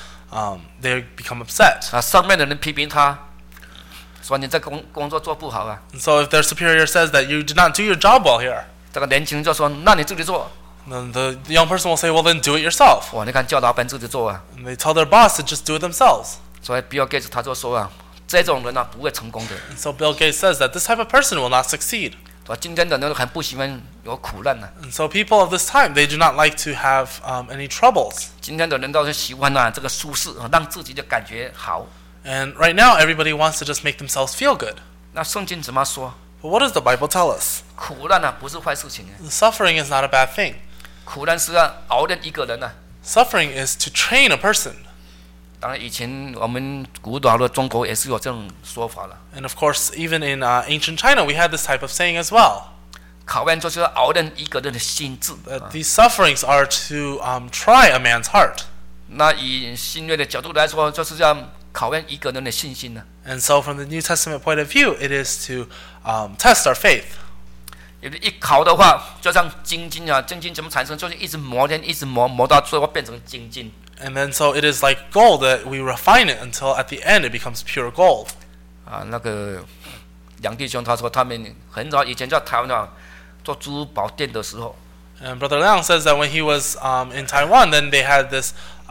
become upset. 上面的人批评他，说你这工作做不好 And so if their superior says that you did not do your job well here, 这个年轻人就说那你自己做。 then the young person will say, well, then do it yourself. 哇，你看叫老板自己做 And they tell their boss to just do it themselves. 所以 Bill Gates 他就说这种人不会成功的。 And so Bill Gates says that this type of person will not succeed. 今天的人很不喜欢有苦难 And so people of this time, they do not like to have any troubles. 今天的人都是喜欢这个舒适，让自己的感觉好。 And right now, everybody wants to just make themselves feel good. 那圣经怎么说？ But what does the Bible tell us? 苦难不是坏事情 Suffering is not a bad thing. 苦难是要熬练一个人 Suffering is to train a person. 当然，以前我们古老的中国也是有这种说法了。 And of course, even in ancient China, we had this type of saying as well. 考验就是要熬练一个人的心智。 That these sufferings are to try a man's heart. 那以新约的角度来说，就是要考验一个人的信心 And so, from the New Testament point of view, it is to test our faith. 因为一考的话，就像精金精金怎么产生？就是一直磨练，一直磨到最后变成精金。 And then, so it is like gold that we refine it until at the end it becomes pure gold. 那个杨弟兄他说，他们很早以前在台湾做珠宝店的时候， And Brother Liang says that when he was in Taiwan, then they had this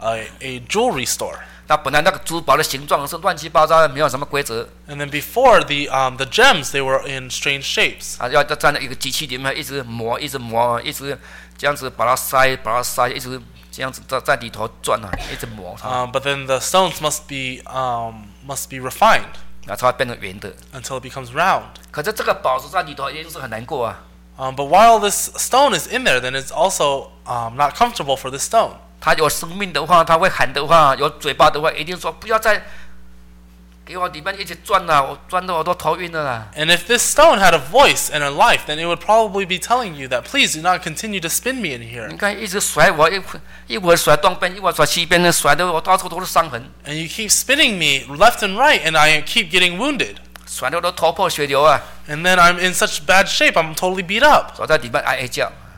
a jewelry store. 那本来那个珠宝的形状是乱七八糟的，没有什么规则 And then before the gems, they were in strange shapes. 要在那一个机器里面一直磨，一直磨，一直这样子把它塞，一直这样子在里头转一直磨它， But then the stones must be refined 才会变成圆的。 until it becomes round. 可是这个宝石在里头一定是很难过 But while this stone is in there, then it's also not comfortable for the stone. 他有生命的话，他会喊的话，有嘴巴的话，一定说不要再给我里面一直转我转得我都头晕了啦。 And if this stone had a voice and a life, then it would probably be telling you that please do not continue to spin me in here. 你看，一直甩我，一会儿甩东边，一会儿甩西边的，甩得我到处都是伤痕， And you keep spinning me left and right, and I keep getting wounded. 甩得我都头破血流 And then I'm in such bad shape, I'm totally beat up. 所以在里面哀叫。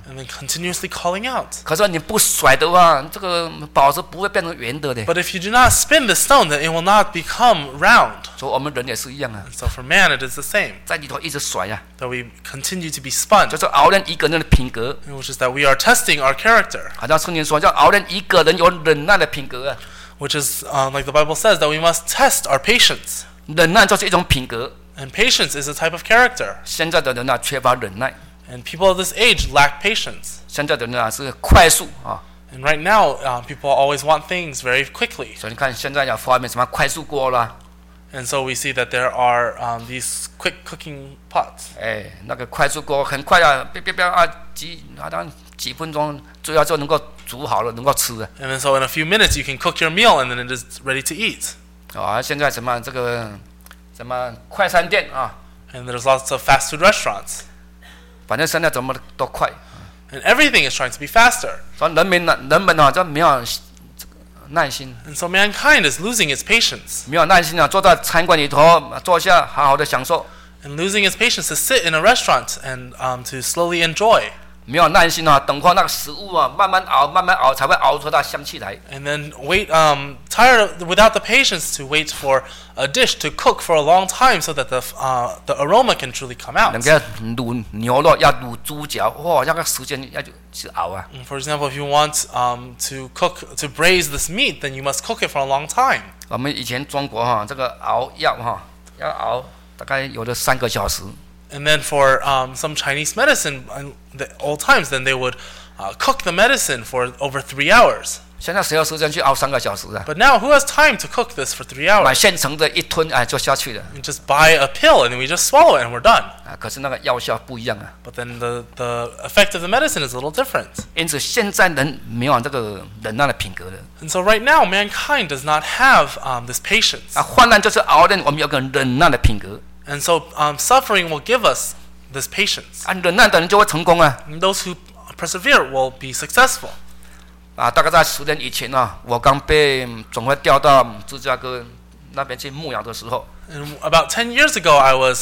And then continuously calling out. 可是你不甩的话，这个宝石不会变成圆的的。 But if you do not spin the stone, then it will not become round. 所以我们人也是一样啊， So for man, it is the same. 在里头一直甩啊， That we continue to be spun, 就是熬练一个人的品格。 which is that we are testing our character. 好像圣经说，要熬练一个人有忍耐的品格啊。 Which is, like the Bible says, that we must test our patience. 忍耐就是一种品格。 And patience is a type of character. 现在的人啊，缺乏忍耐。 And people of this age lack patience. 现在的人啊，是快速啊。 And right now, people always want things very quickly. 所以你看，现在要发明什么快速锅啦， And so we see that there are these quick cooking pots. 哎，那个快速锅很快啊，啊好像几分钟，最后就能够煮好了，能够吃啊。 And then so in a few minutes, you can cook your meal and then it is ready to eat. 啊，现在什么这个什么快餐店啊， And there's lots of fast food restaurants. 反正现在怎么都快。 And everything is trying to be faster. 所以人们啊，就没有这个耐心， And so mankind is losing its patience. 没有耐心啊，坐在餐馆里头坐下，好好的享受。 And losing its patience to sit in a restaurant and to slowly enjoy. 没有耐心啊，等候那个食物啊，慢慢熬才会熬出它香气来。 And then wait, without the patience to wait for a dish to cook for a long time so that the aroma can truly come out. 人家卤牛肉要卤猪脚，哇，那个时间要去熬啊。 For example, if you want to braise this meat, then you must cook it for a long time. 我们以前中国哈，这个熬药要熬大概有的3个小时。 And then for some Chinese medicine in the old times, then they would cook the medicine for over 3 hours. 现在谁有时间去熬3个小时啊？ But now, who has time to cook this for 3 hours? 买现成的一吞哎就下去了 You just buy a pill and we just swallow it and we're done. 啊。可是那个药效不一样啊。 But then the effect of the medicine is a little different. 因此现在人没有这个忍耐的品格了 And so right now, mankind does not have this patience. 啊。患难就是熬练我们有个忍耐的品格 And so suffering will give us this patience. 啊。忍耐的人就会成功啊。 And those who persevere will be successful. 啊，大概在10年以前啊，我刚被总会调到芝加哥那边去牧养的时候， And about 10 years ago, I was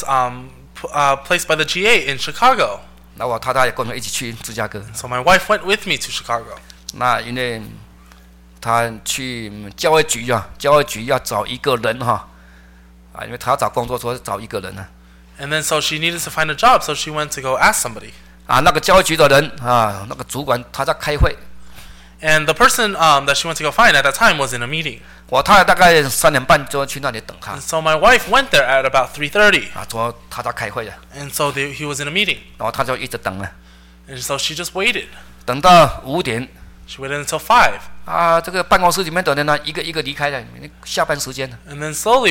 placed by the GA in Chicago. 那我太太也跟我们一起去芝加哥。 So my wife went with me to Chicago. 那因为她去教会局啊，教会局要找一个人哈，啊，因为她要找工作，所以找一个人啊。 And then so she needed to find a job, so she went to go ask somebody. 啊，那个教会局的人啊，那个主管他在开会， And the person that she went to go find at that time was in a meeting. 我太太大概3点半就去那里等他 And so my wife went there at about 3:30. 啊，说他在开会啊， And so he was in a meeting. 然后他就一直等啊， And so she just waited. 等到5点 She waited until 5. 啊，这个办公室里面的人呢，一个离开了，下班时间了。 And then slowly,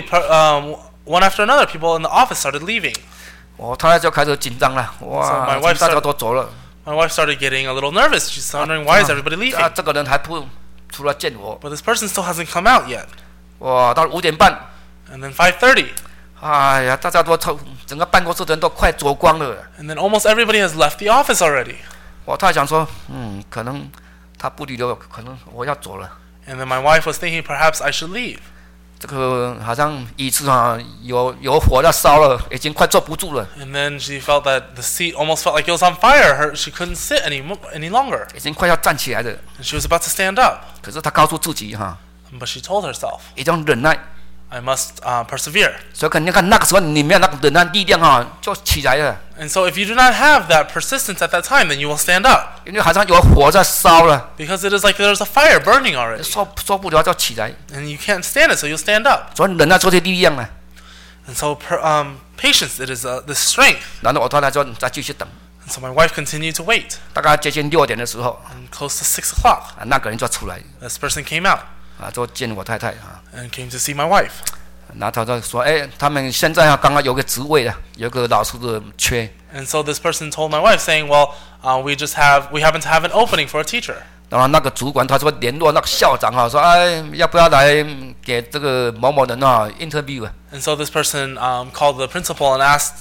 one after another, people in the office started leaving. 我太太就开始紧张了， So 哇， my wife 大家都走了， My wife started getting a little nervous. She's wondering, why is everybody 啊， leaving? 这个人还不出来见我， But this person still hasn't come out yet. 哇，到5点半， And then 5:30. 哎呀，大家都整个办公室的人都快走光了。 And then almost everybody has left the office already. 我太太想说，可能他不理我，可能我要走了。 And then my wife was thinking, perhaps I should leave. 这个好像椅子啊，有火在烧了，已经快坐不住了， And then she felt that the seat almost felt like it was on fire. She couldn't sit any longer. 已经快要站起来了。 And she was about to stand up. 可是她告诉自己哈， But she told herself, 一定要忍耐。 I must persevere. 所以肯定看那个时候你没有那个忍耐力量哈，就起来了， And so if you do not have that persistence at that time, then you will stand up. 因为好像有火在烧了， Because it is like there's a fire burning already. 受不了就起来。 And you can't stand it, so you'll stand up. 所以忍耐就是力量啊。 And so patience, it is the strength. 然后我太太就再继续等， And so my wife continued to wait. 大概接近6点的时候， And close to 6 o'clock, 啊，那个人就出来， this person came out 啊，就见我太太啊。 and came to see my wife. 然后他就说：“哎，他们现在啊，刚刚有个职位啊，有个老师的缺。 And so this person told my wife, saying, "Well, we happen to have an opening for a teacher." 然后那个主管他说联络那个校长啊，说哎，要不要来给这个某某人啊 interview 啊？ And so this person called the principal and asked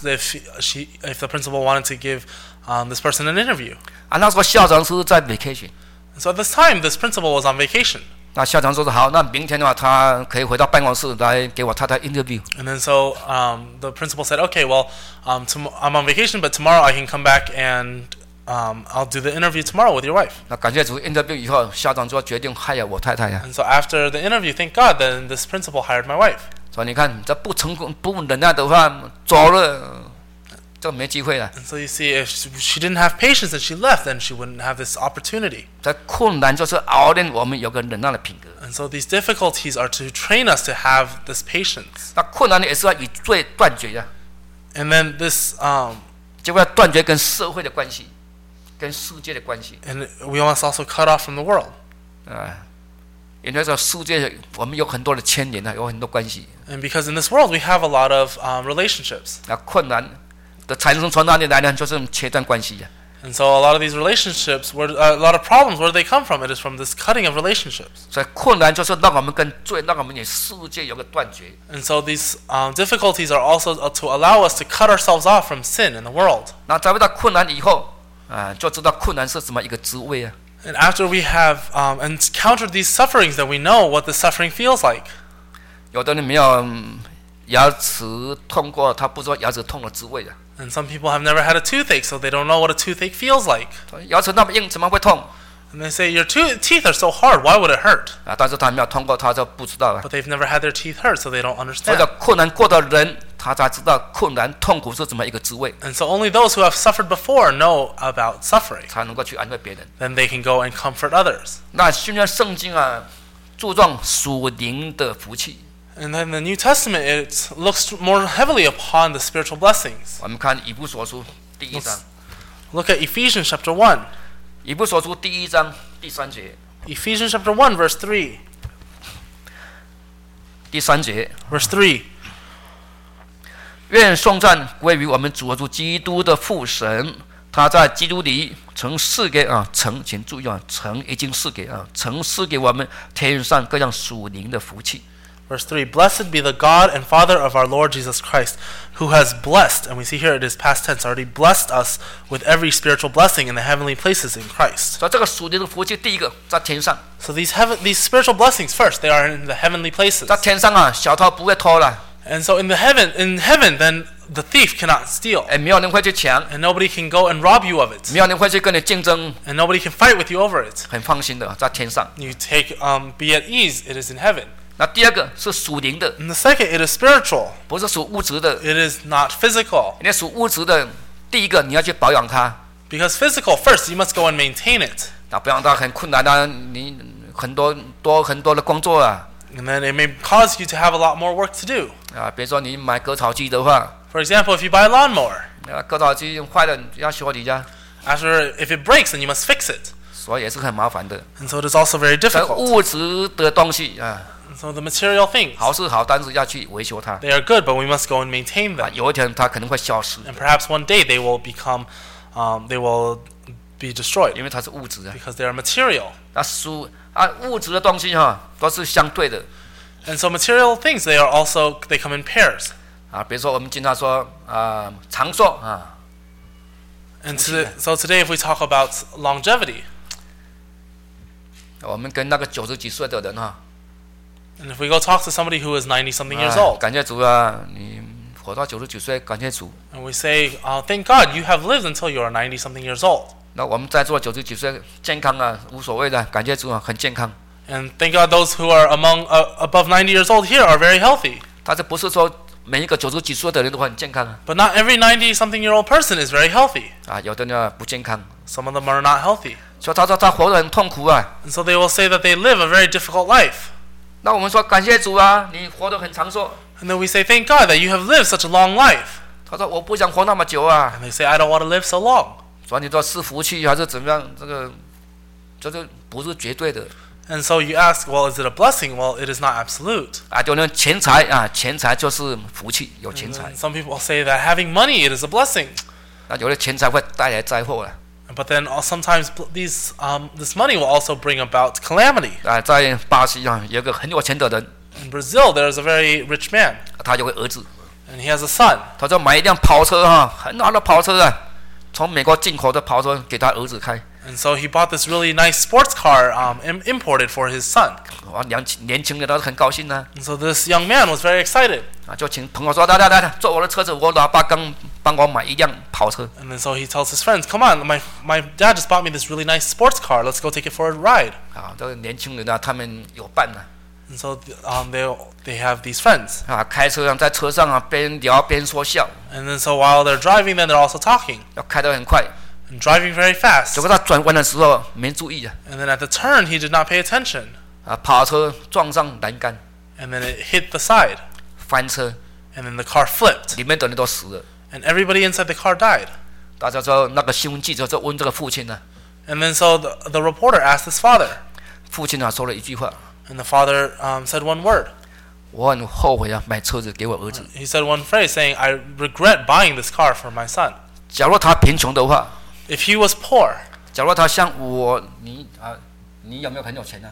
if the principal wanted to give this person an interview. 啊，那时候校长是在 vacation。 And so at this time, this principal was on vacation. 那校长说好，那明天的话，他可以回到办公室来给我太太 interview。 And then so the principal said, "Okay, well, I'm on vacation, but tomorrow I can come back and I'll do the interview tomorrow with your wife. 那感谢主 interview 以后，校长就决定hire我太太呀。 And so after the interview, thank God, then this principal hired my wife. 所以你看，这不成功、不忍耐的话，走了就没机会了。 And so you see, if she didn't have patience and she left, then she wouldn't have this opportunity. 这困难就是熬练我们有个忍耐的品格。 And so these difficulties are to train us to have this patience. 那困难也是要与罪断绝呀， And then this, 就要断绝跟社会的关系，跟世界的关系 and we must also cut off from the world. 啊。因为这世界我们有很多的牵连啊，有很多关系。 And because in this world we have a lot of relationships. 那困难的产生从哪里来呢？就是切断关系呀。 And so a lot of these relationships, a lot of problems, where do they come from? It is from this cutting of relationships. 所以困难就是让我们跟罪，让我们与世界有个断绝。 And so these difficulties are also to allow us to cut ourselves off from sin in the world. 那在遇到困难以后，就知道困难是什么一个滋味啊。 And after we have encountered these sufferings, then we know what the suffering feels like. 有的人没有牙齿痛过，他不知道牙齿痛的滋味啊。 And some people have never had a toothache, so they don't know what a toothache feels like. 牙齿那么硬，怎么会痛？ And they say, your teeth are so hard, why would it hurt? 但是他没有痛过，他就不知道了。 But they've never had their teeth hurt, so they don't 所以 understand. 困难过的人，他才知道困难痛苦是怎么一个滋味， And so only those who have suffered before know about suffering. 才能够去安慰别人。 Then they can go and comfort others. 那新约圣经注重属灵的福气。 And then the New Testament, it looks more heavily upon the spiritual blessings. 我们看以弗所书第一章， Look at Ephesians chapter 1. 以弗所书第一章第3节， Ephesians chapter 1, verse 3. 第3节， Verse 3. 愿颂赞归于我们主耶稣基督的父神，他在基督里曾赐给请注意曾已经赐给曾赐给我们天上各样属灵的福气。 Verse 3. Blessed be the God and Father of our Lord Jesus Christ, who has blessed, and we see here it is past tense, already blessed us with every spiritual blessing in the heavenly places in Christ. 所以这个属灵的福气，第一个在天上， So these spiritual blessings, first, they are in the heavenly places. 在天上小偷不会偷了， And so in heaven, then the thief cannot steal. 没有人会去抢， And nobody can go and rob you of it. 没有人会去跟你竞争， And nobody can fight with you over it. 很放心的在天上。 You take, be at ease, it is in heaven. 那第二个是属灵的， And the second, it is spiritual. 不是属物质的。 It is not physical. 因为属物质的，第一个你要去保养它， Because physical, first, you must go and maintain it. 那保养它很困难的，你很多的工作啊。 And then it may cause you to have a lot more work to do. 比如说你买割草机的话， For example, if you buy a lawnmower, 割草机坏了要修理呀， if it breaks, then you must fix it. 所以也是很麻烦的。 And so it is also very 这 difficult. 物质的东西 And so the material things, 好是好，但是要去维修它。 they are good, but we must go and maintain them. 有一天它可能会消失， And perhaps one day they will become, they will be destroyed 因为它是物质啊。 because they are material. 那物质的东西都是相对的 And so material things, they come in pairs. 比如说我们经常说长寿 And so today, if we talk about longevity, 我们跟那个90几岁的人 and if we go talk to somebody who is 90-something years old, 感谢主你活到90几岁，感谢主。 and we say, thank God you have lived until you are 90-something years old. 那我们在座90几岁健康无所谓的，感谢主很健康。 And thank God those who are above 90 years old here are very healthy. 但是不是说每一个90几岁的人都很健康 But not every 90-something-year-old person is very healthy. 有的人不健康， Some of them are not healthy. 所以他说他活得很痛苦 And so they will say that they live a very difficult life. 那我们说感谢主你活得很长寿。 And then we say, thank God that you have lived such a long life. 他说我不想活那么久 And they say, I don't want to live so long. 所以你说是福气还是怎么样？这个不是绝对的。 And so you ask, well, is it a blessing? Well, it is not absolute. 有人钱财钱财就是福气，有钱 And 财。 then some people say that having money, it is a blessing. 那有的钱财会带来灾祸 But then sometimes this money will also bring about calamity. 在巴西有个很有钱的人， In Brazil, there is a very rich man, 他有个儿子， and he has a son. 他就买一辆跑车很好的跑车从美国进口的跑车给他儿子开。 And so he bought this really nice sports car imported for his son. 年轻人都很高兴呢、 And so this young man was very excited. 就请朋友说来，坐我的车子，我老爸刚帮我买一辆跑车。 And then so he tells his friends, "Come on, my dad just bought me this really nice sports car. Let's go take it for a ride." 这个年轻人他们有伴呢、 And so they have these friends. 开车在车上边聊边说笑， And then so while they're driving, then they're also talking 要开得很快。 and driving very fast. 结果他转弯的时候没注意 And then at the turn, he did not pay attention. 跑车撞上栏杆， And then it hit the side. 翻车， And then the car flipped. 里面的人都死了。 And everybody inside the car died. 大家说那个新闻记者就问这个父亲呢， And then so the reporter asked his father. 父亲说了一句话， And the father said one word. 我很后悔买车子给我儿子。 He said one phrase saying, "I regret buying this car for my son." 假如他贫穷的话， If he was poor, 假如他像你有没有很有钱呢、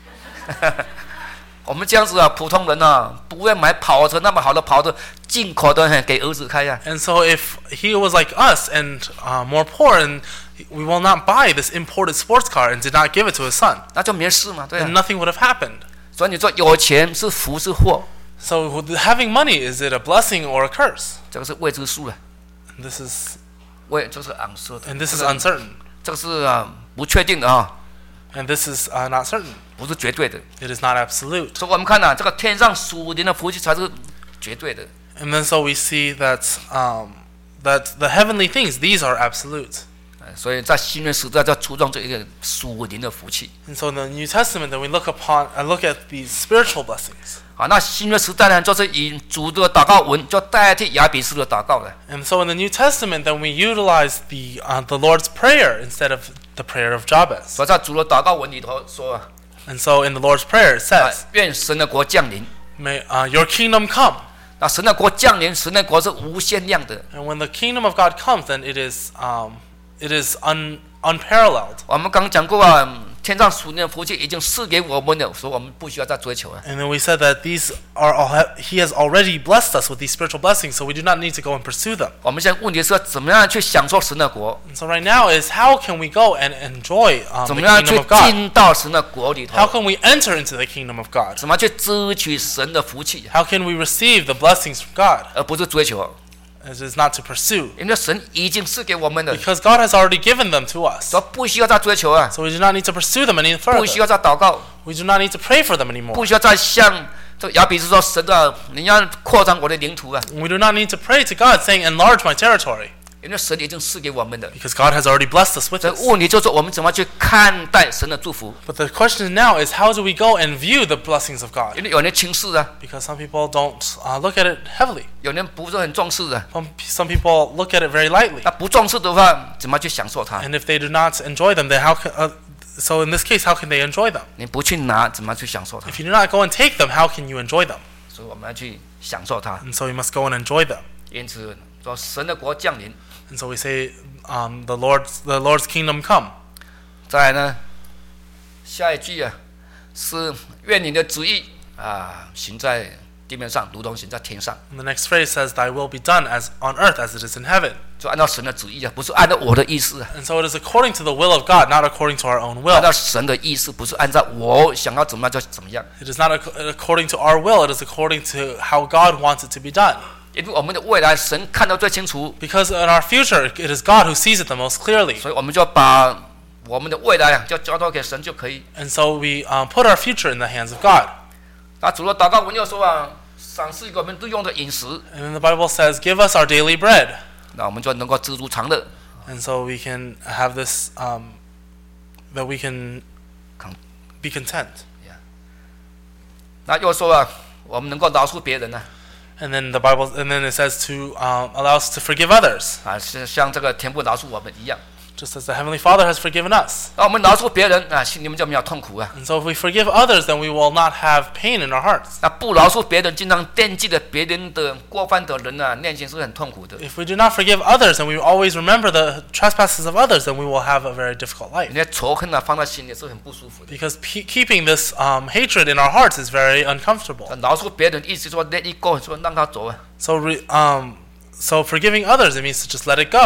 我们这样子普通人不会买跑车，那么好的跑车，进口的给儿子开 and so if he was like us and more poor, and we will not buy this imported sports car and did not give it to his son, 那就没事嘛，对 then nothing would have happened. 所以你说有钱是福是祸， So having money, is it a blessing or a curse? 这个是未知数了， This is 这是 uncertain， and this is uncertain, 这个是不确定的 and this is not certain. 不是绝对的。 It is not absolute. 所以我们看这个天上属灵的福气才是绝对的。 And then so we see that the heavenly things, these are absolute. 所以在新约时代就注重这一个属灵的福气。 And so in the New Testament, then we look at these spiritual blessings. 那新约时代呢，就是以主的祷告文就代替亚比斯的祷告了。 And so in the New Testament, then we utilize the Lord's Prayer instead of the prayer of Jabez. 所以在主的祷告文里头说 And so in the Lord's Prayer, it says, 愿神的国降临。 "May your kingdom come." 那神的国降临，神的国是无限量的。 And when the kingdom of God comes, then it is unparalleled. 我们刚讲过天上属灵的福气已经赐给我们了，所以我们不需要再追求了。 And then we said that He has already blessed us with these spiritual blessings, so we do not need to go and pursue them. 我们现在问题是怎么样去享受神的国， And so right now is how can we go and enjoy 怎 the 么样去 kingdom of God? 进到神的国里 How 头， can we enter into the kingdom of God? 怎么去支取神的福气， How can we receive the blessings from God? 而不是追求。 It is not to pursue, 因为神已经赐给我们的， because God has already given them to us. 所以不需要再追求 So we do not need to pursue them any 不需 further. 要再祷告， We do not need to pray for them anymore. 不需要再向这个亚比斯说神你要扩张我的领土 We do not need to pray to God saying, "Enlarge my territory," 因为神已经赐给我们的。 because God has already blessed us with 这 this. 问题就是我们怎么去看待神的祝福， But the question now is, how do we go and view the blessings of God? 因为有人轻视 Because some people don't look at it heavily. 有人不是很重视 Some people look at it very lightly. 那不重视的话，怎么去享受它？ And if they do not enjoy them, then so in this case, how can they enjoy them? 你不去拿，怎么去享受它？ If you do not go and take them, how can you enjoy them? 所以我们要去享受它。 And so you must go and enjoy them. 因此说神的国降临， And so we say, the Lord's kingdom come. 再来呢，下一句是愿你的旨意行在地面上，如同行在天上。 And the next phrase says, "Thy will be done as on earth as it is in heaven." 就按照神的旨意不是按照我的意思 And so it is according to the will of God, not according to our own 按 will. 照神的意思，不是按照我想要怎么样就怎么样。 It is not according to our will, it is according to how God wants it to be done. 因为我们的未来神看得最清楚， Because in our future, it is God who sees it the most clearly. 所以我们就把我们的未来就交托给神就可以。 And so we put our future in the hands of God. 那主的祷告文又说赏赐给我们日用的饮食， And then the Bible says, "Give us our daily bread." 那我们就能够知足常乐。 And so we can have this, that we can be content. 那又说我们能够饶恕别人 And then it says to allow us to forgive others, 像这个天父饶恕我们一样。 just as the Heavenly Father has forgiven us. 那我们饶恕别人心里面就没有痛苦 And so if we forgive others, then we will not have pain in our hearts. 那不饶恕别人，经常惦记着别人的过犯的人内心是很痛苦的。 If we do not forgive others, and we always remember the trespasses of others, then we will have a very difficult life. 你的仇恨放在心里是很不舒服的。 Because keeping this hatred in our hearts is very uncomfortable. 饶恕别人意思说 let it go， 说让他走 So forgiving others, it means to just let it go.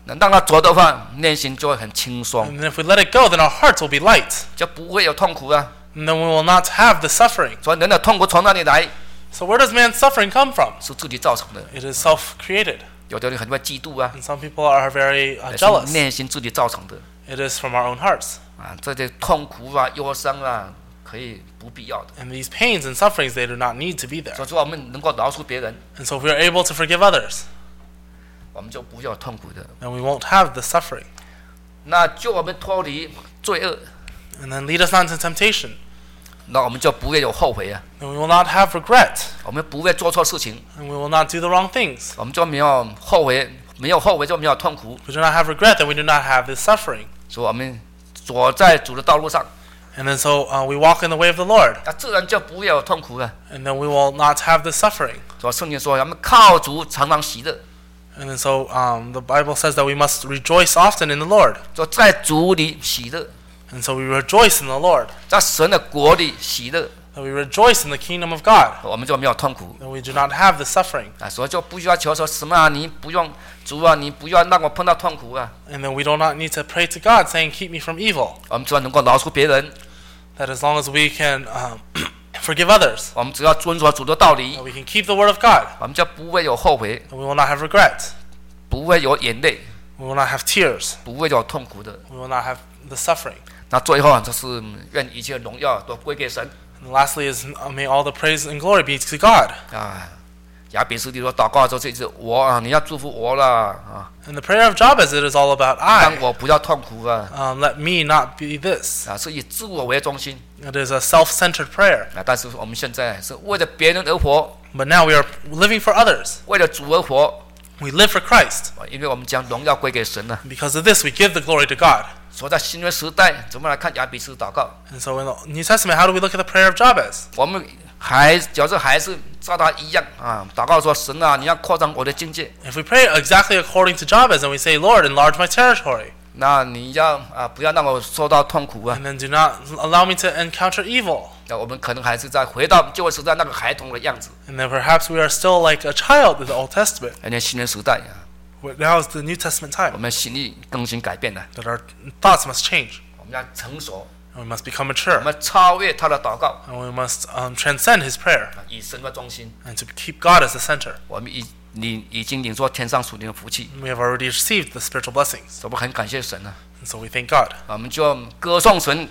那让它走的话，内心就会很轻松， And if we let it go, then our hearts will be light. 就不会有痛苦啊。 And then we will not have the suffering. 所以人的痛苦从哪里来？ So where does man's suffering come from? 是自己造成的。 It is self-created. 有的人很会嫉妒啊， And some people are very 也是 jealous. 内心自己造成的 It is from our own hearts. 啊。这些痛苦啊、忧伤啊，可以不必要的。 And these pains and sufferings, they do not need to be there. 所以说，我们能够饶恕别人， And so if we are able to forgive others, 我们就不要有痛苦的。 then we won't have the suffering. 那救我们脱离罪恶， And then lead us not into temptation. 那我们就不会有后悔啊， Then we will not have regret. 我们不会做错事情， And we will not do the wrong things. 我们就没有后悔，没有后悔就没有痛苦。 If we do not have regret, then we do not have this suffering. 所以我们走在主的道路上， And then so we walk in the way of the Lord. 那自然就不会有痛苦了。 And then we will not have the suffering. 所以圣经说，我们靠主常常喜乐， And then so the Bible says that we must rejoice often in the Lord. 就在主里喜乐， And so we rejoice in the Lord. 在神的国里喜乐， That we rejoice in the kingdom of God. 我们就没有痛苦 That we do not have the suffering. 啊。所以就不需要求说什么啊，你不用主啊，你不要让我碰到痛苦啊。 And then we do not need to pray to God saying, keep me from evil. 我们只要能够饶恕别人， That as long as we can forgive others, 我们只要遵守主的道理 that，we can keep the word of God, 我们就不会有后悔， and we will not have regret. 不会有眼泪， We will not have tears. 不会有痛苦的。 We will not have the suffering. 那最后啊，就是愿一切荣耀都归给神 And lastly is may all the praise and glory be to God. 啊。雅比斯蒂说祷告的时候，这就是我啊，你要祝福我啦啊， And the prayer of Jabez, it is all about 让 I. 我不要痛苦啊 Let me not be this. 啊，是以自我为中心 It is a self-centered prayer. 啊。但是我们现在是为了别人而活， But now we are living for others. 为了主而活 We live for Christ. 啊，因为我们将荣耀归给神了。 Because of this, we give the glory to God. 所以在新约时代，怎么来看雅比斯祷告？ And so in the New Testament, how do we look at the prayer of Jabez? 我们假设还是照他一样啊，祷告说神啊，你要扩张我的境界， If we pray exactly according to Jabez and we say, Lord, enlarge my territory, 那你要啊不要让我受到痛苦啊。 and then do not allow me to encounter evil. 那我们可能还是在回到旧约时代那个孩童的样子， And then perhaps we are still like a child in the Old Testament. 而且新约时代啊， But now is the New Testament 我 time 们心意更新改变了， that our thoughts must change. 我们要成熟， And we must become 我 mature. 们超越他的祷告， And we must transcend his prayer 啊以神为中心。 and to keep God as the center. 我们已经领受天上属灵的福气， We have already received the spiritual blessings. 我们很感谢神啊， And so we thank God. 我们就歌颂神，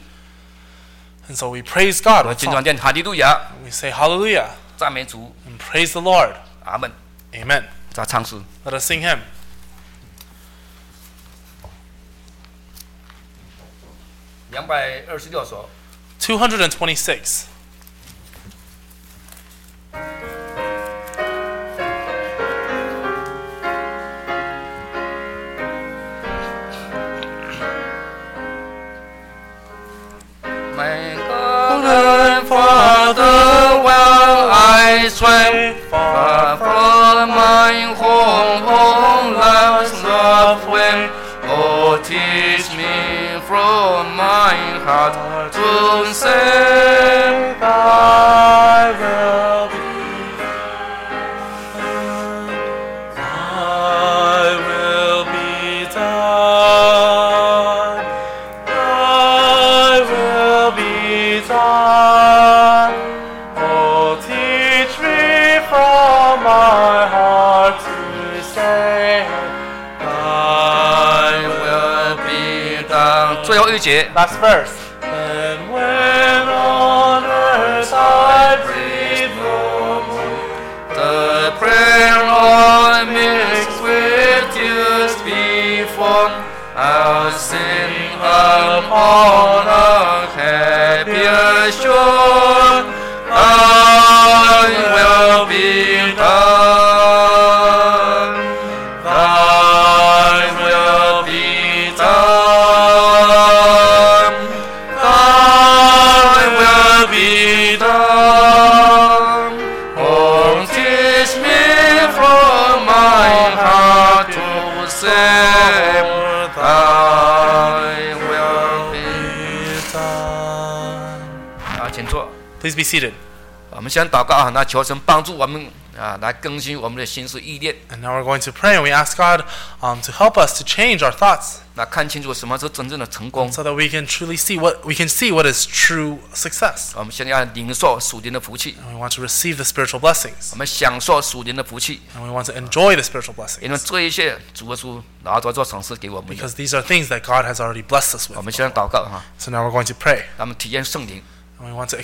And so we praise God 我 with 经 song. 常念哈利路亚， We say hallelujah 赞美主， and praise the Lord. 阿门。 Amen. 再唱诗 Let us sing hymn. 226首。 226. My God and Father, while I stray far from my home, life's rough way, oh, teach me from my heart to say, Thy will be done. Thy will be done. Thy will be done. Oh, teach me from my heart to say, Thy will be done。最后一节。 Last verse. And when on earth I breathe no more, The prayer all mixed with tears before I'll sing upon a happier shore. Thy will be done. Thy will be done. Thy will be done. Oh, teach me from my heart to say, Thy will be done. 啊，请坐。 Please be seated. 我们先祷告啊，那求神帮助我们来更新我们的心思意念， And now we're going to pray, and we ask God to help us to change our thoughts, 来看清楚什么是真正的成功。 so that we can truly see what is true success. 我们现在要领受属灵的福气， And we want to receive the spiritual blessings, 我们享受属灵的福气， and we want to enjoy the spiritual 因为 blessings, 这一切主耶稣拿着做赏赐给我们的。 because these are things that God has already blessed us 我 with. 们现在祷告哈， So now we're going to pray, 咱们体验圣灵， and we want to